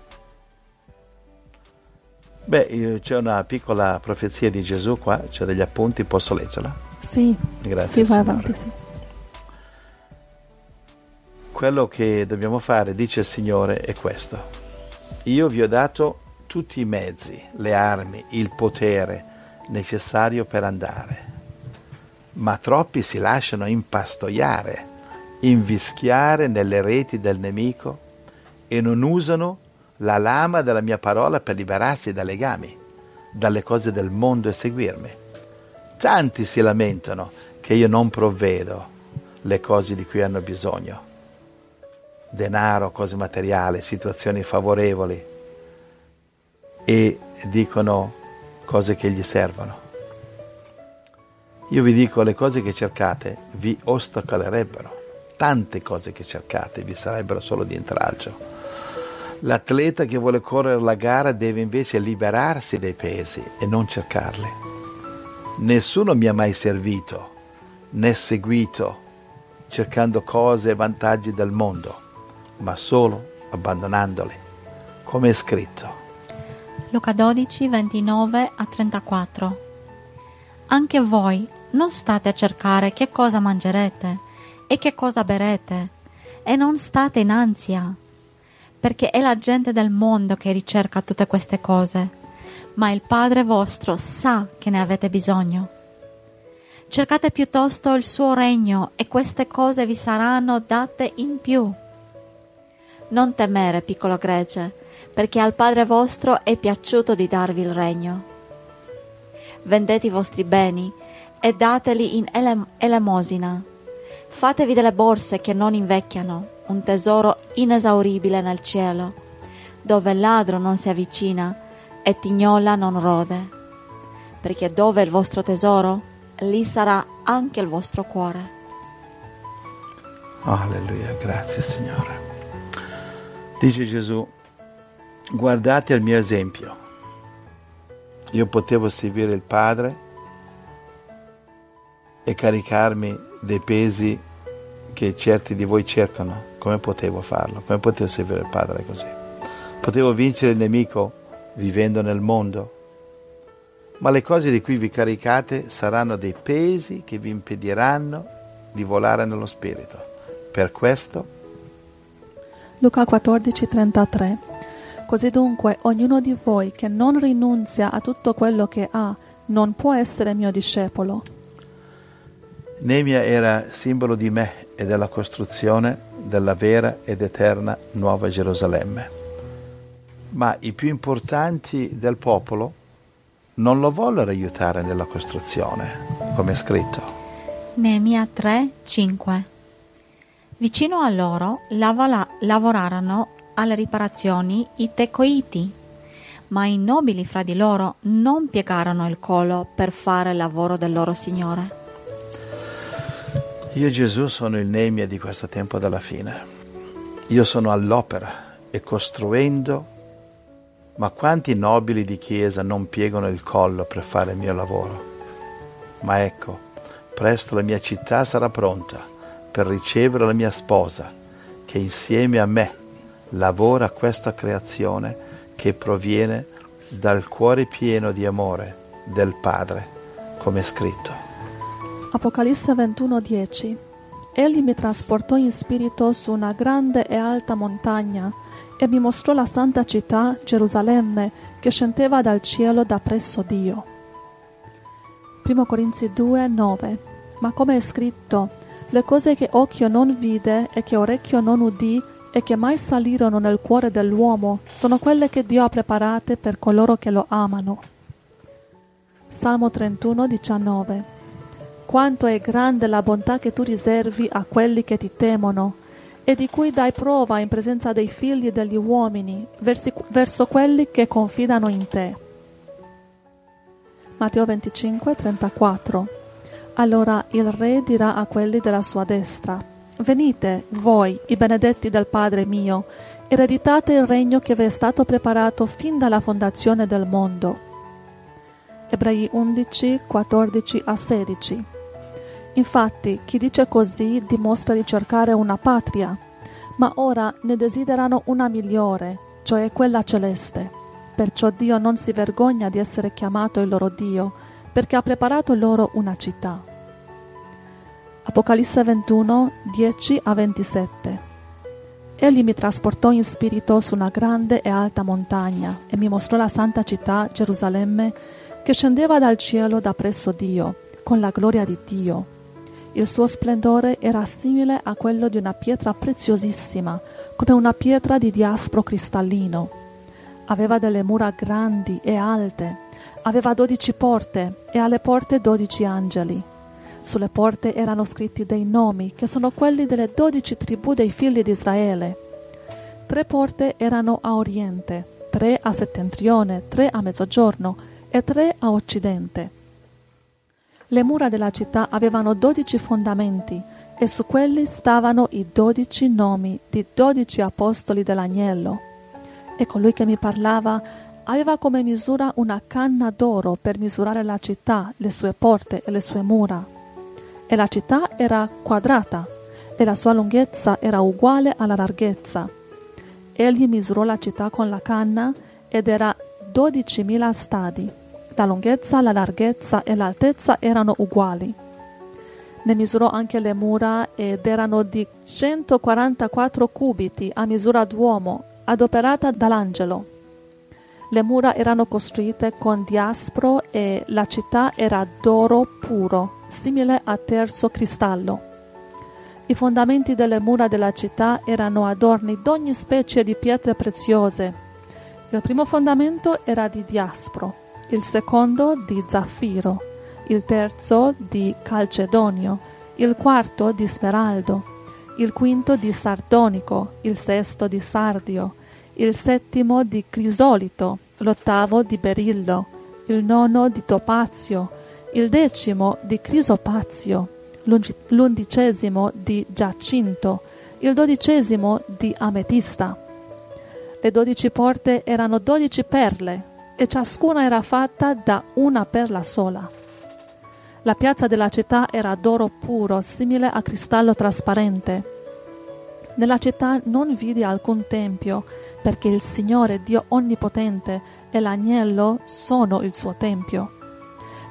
Beh, c'è una piccola profezia di Gesù qua, c'è degli appunti, posso leggerla? Sì. Grazie. Sì, vai avanti, sì. Quello che dobbiamo fare, dice il Signore, è questo: io vi ho dato tutti i mezzi, le armi, il potere necessario per andare, ma troppi si lasciano impastoiare, invischiare nelle reti del nemico e non usano la lama della mia parola per liberarsi dai legami, dalle cose del mondo e seguirmi. Tanti si lamentano che io non provvedo le cose di cui hanno bisogno: denaro, cose materiali, situazioni favorevoli, e dicono cose che gli servono. Io vi dico, le cose che cercate vi ostacalerebbero, tante cose che cercate vi sarebbero solo di intralcio. L'atleta che vuole correre la gara deve invece liberarsi dai pesi e non cercarli. Nessuno mi ha mai servito né seguito cercando cose e vantaggi del mondo, ma solo abbandonandoli, come è scritto. Luca dodici, ventinove a trentaquattro. Anche voi non state a cercare che cosa mangerete e che cosa berete, e non state in ansia, perché è la gente del mondo che ricerca tutte queste cose, ma il Padre vostro sa che ne avete bisogno. Cercate piuttosto il suo regno e queste cose vi saranno date in più. Non temere, piccolo gregge, perché al Padre vostro è piaciuto di darvi il regno. Vendete i vostri beni e dateli in ele- elemosina. Fatevi delle borse che non invecchiano, un tesoro inesauribile nel cielo, dove il ladro non si avvicina e tignola non rode. Perché dove è il vostro tesoro, lì sarà anche il vostro cuore. Alleluia, grazie Signore. Dice Gesù: guardate il mio esempio. Io potevo seguire il Padre e caricarmi dei pesi che certi di voi cercano. Come potevo farlo? Come potevo seguire il Padre così? Potevo vincere il nemico vivendo nel mondo, ma le cose di cui vi caricate saranno dei pesi che vi impediranno di volare nello Spirito. Per questo Luca quattordici trentatré. Così dunque ognuno di voi che non rinunzia a tutto quello che ha non può essere mio discepolo. Neemia era simbolo di me e della costruzione della vera ed eterna Nuova Gerusalemme. Ma i più importanti del popolo non lo vollero aiutare nella costruzione, come è scritto. Neemia tre cinque. Vicino a loro lavola- lavorarono alle riparazioni i tecoiti, ma i nobili fra di loro non piegarono il collo per fare il lavoro del loro Signore. Io Gesù sono il Neemia di questo tempo della fine. Io sono all'opera e costruendo, ma quanti nobili di chiesa non piegano il collo per fare il mio lavoro? Ma ecco, presto la mia città sarà pronta per ricevere la mia sposa, che insieme a me lavora questa creazione che proviene dal cuore pieno di amore del Padre, come è scritto. Apocalisse ventuno dieci. Egli mi trasportò in spirito su una grande e alta montagna e mi mostrò la santa città, Gerusalemme, che scendeva dal cielo da presso Dio. Primo Corinzi due nove. Ma come è scritto, le cose che occhio non vide e che orecchio non udì e che mai salirono nel cuore dell'uomo sono quelle che Dio ha preparate per coloro che lo amano. Salmo trentuno diciannove. Quanto è grande la bontà che tu riservi a quelli che ti temono e di cui dai prova in presenza dei figli degli uomini, versi, verso quelli che confidano in te. Matteo venticinque trentaquattro. Allora il re dirà a quelli della sua destra: venite, voi, i benedetti del Padre mio, ereditate il regno che vi è stato preparato fin dalla fondazione del mondo. Ebrei undici quattordici a sedici. Infatti, chi dice così dimostra di cercare una patria, ma ora ne desiderano una migliore, cioè quella celeste. Perciò Dio non si vergogna di essere chiamato il loro Dio, perché ha preparato loro una città. Apocalisse ventuno dieci a ventisette. Egli mi trasportò in spirito su una grande e alta montagna e mi mostrò la santa città, Gerusalemme, che scendeva dal cielo da presso Dio, con la gloria di Dio. Il suo splendore era simile a quello di una pietra preziosissima, come una pietra di diaspro cristallino. Aveva delle mura grandi e alte, aveva dodici porte e alle porte dodici angeli. Sulle porte erano scritti dei nomi, che sono quelli delle dodici tribù dei figli di Israele. Tre porte erano a oriente, tre a settentrione, tre a mezzogiorno e tre a occidente. Le mura della città avevano dodici fondamenti e su quelli stavano i dodici nomi di dodici apostoli dell'agnello. E colui che mi parlava aveva come misura una canna d'oro per misurare la città, le sue porte e le sue mura. E la città era quadrata e la sua lunghezza era uguale alla larghezza. Egli misurò la città con la canna ed era dodicimila stadi. La lunghezza, la larghezza e l'altezza erano uguali. Ne misurò anche le mura ed erano di centoquarantaquattro cubiti a misura d'uomo, adoperata dall'angelo. Le mura erano costruite con diaspro e la città era d'oro puro, simile a terzo cristallo. I fondamenti delle mura della città erano adorni d'ogni specie di pietre preziose. Il primo fondamento era di diaspro, il secondo di zaffiro, il terzo di calcedonio, il quarto di smeraldo, il quinto di sardonico, il sesto di sardio, il settimo di crisolito, l'ottavo di berillo, il nono di topazio, il decimo di crisopazio, l'undicesimo di giacinto, il dodicesimo di ametista. Le dodici porte erano dodici perle, e ciascuna era fatta da una perla sola. La piazza della città era d'oro puro, simile a cristallo trasparente. Nella città non vidi alcun tempio, perché il Signore Dio Onnipotente e l'Agnello sono il suo tempio.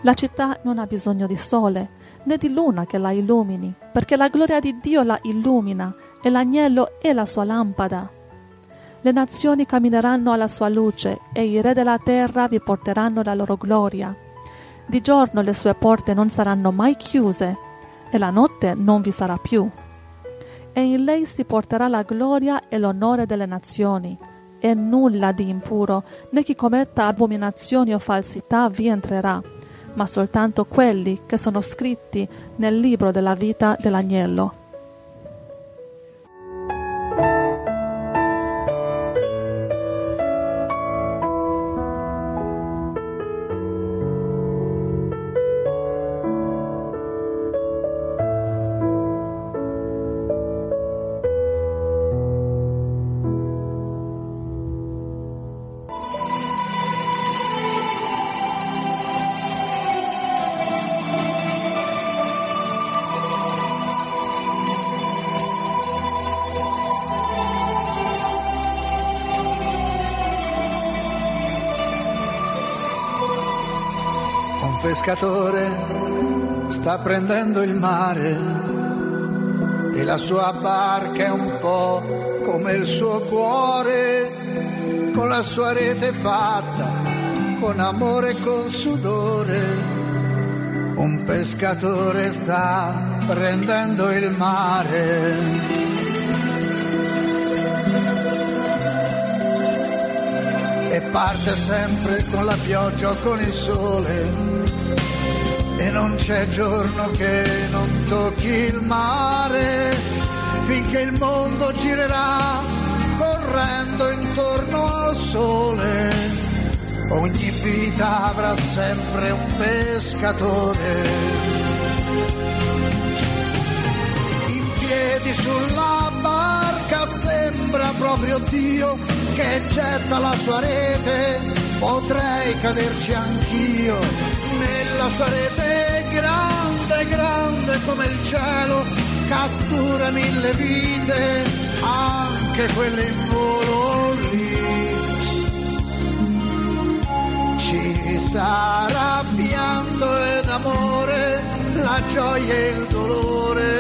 La città non ha bisogno di sole, né di luna che la illumini, perché la gloria di Dio la illumina e l'agnello è la sua lampada. Le nazioni cammineranno alla sua luce e i re della terra vi porteranno la loro gloria. Di giorno le sue porte non saranno mai chiuse e la notte non vi sarà più. E in lei si porterà la gloria e l'onore delle nazioni, e nulla di impuro, né chi commetta abominazioni o falsità vi entrerà, ma soltanto quelli che sono scritti nel libro della vita dell'agnello. Pescatore sta prendendo il mare e la sua barca è un po' come il suo cuore, con la sua rete fatta con amore e con sudore. Un pescatore sta prendendo il mare. E parte sempre con la pioggia o con il sole, e non c'è giorno che non tocchi il mare, finché il mondo girerà correndo intorno al sole. Ogni vita avrà sempre un pescatore. In piedi sulla barca sembra proprio Dio che getta la sua rete, potrei caderci anch'io nella sua rete grande, grande come il cielo, cattura mille vite, anche quelle in volo lì. Ci sarà pianto ed amore, la gioia e il dolore,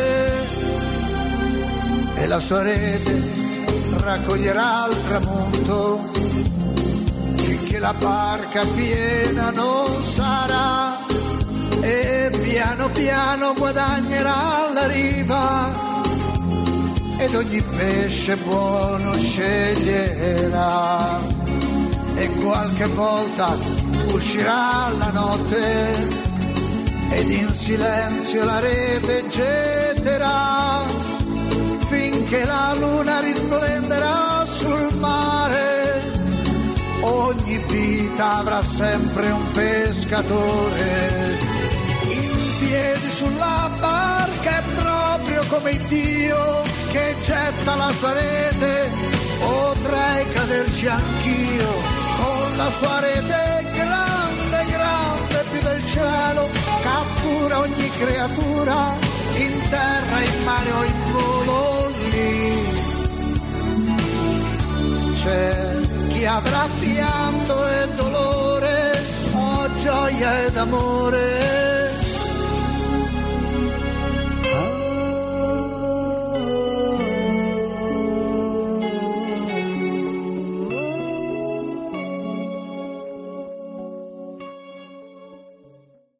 e la sua rete raccoglierà al tramonto, finché la barca piena non sarà, e piano piano guadagnerà la riva, ed ogni pesce buono sceglierà, e qualche volta uscirà la notte ed in silenzio la rete getterà, finché la luna risplenderà sul mare. Ogni vita avrà sempre un pescatore. In piedi sulla barca è proprio come Dio che getta la sua rete, potrei caderci anch'io con la sua rete grande, grande più del cielo, cattura ogni creatura in terra, in mare o in volo lì. C'è chi avrà pianto e dolore, o gioia ed amore,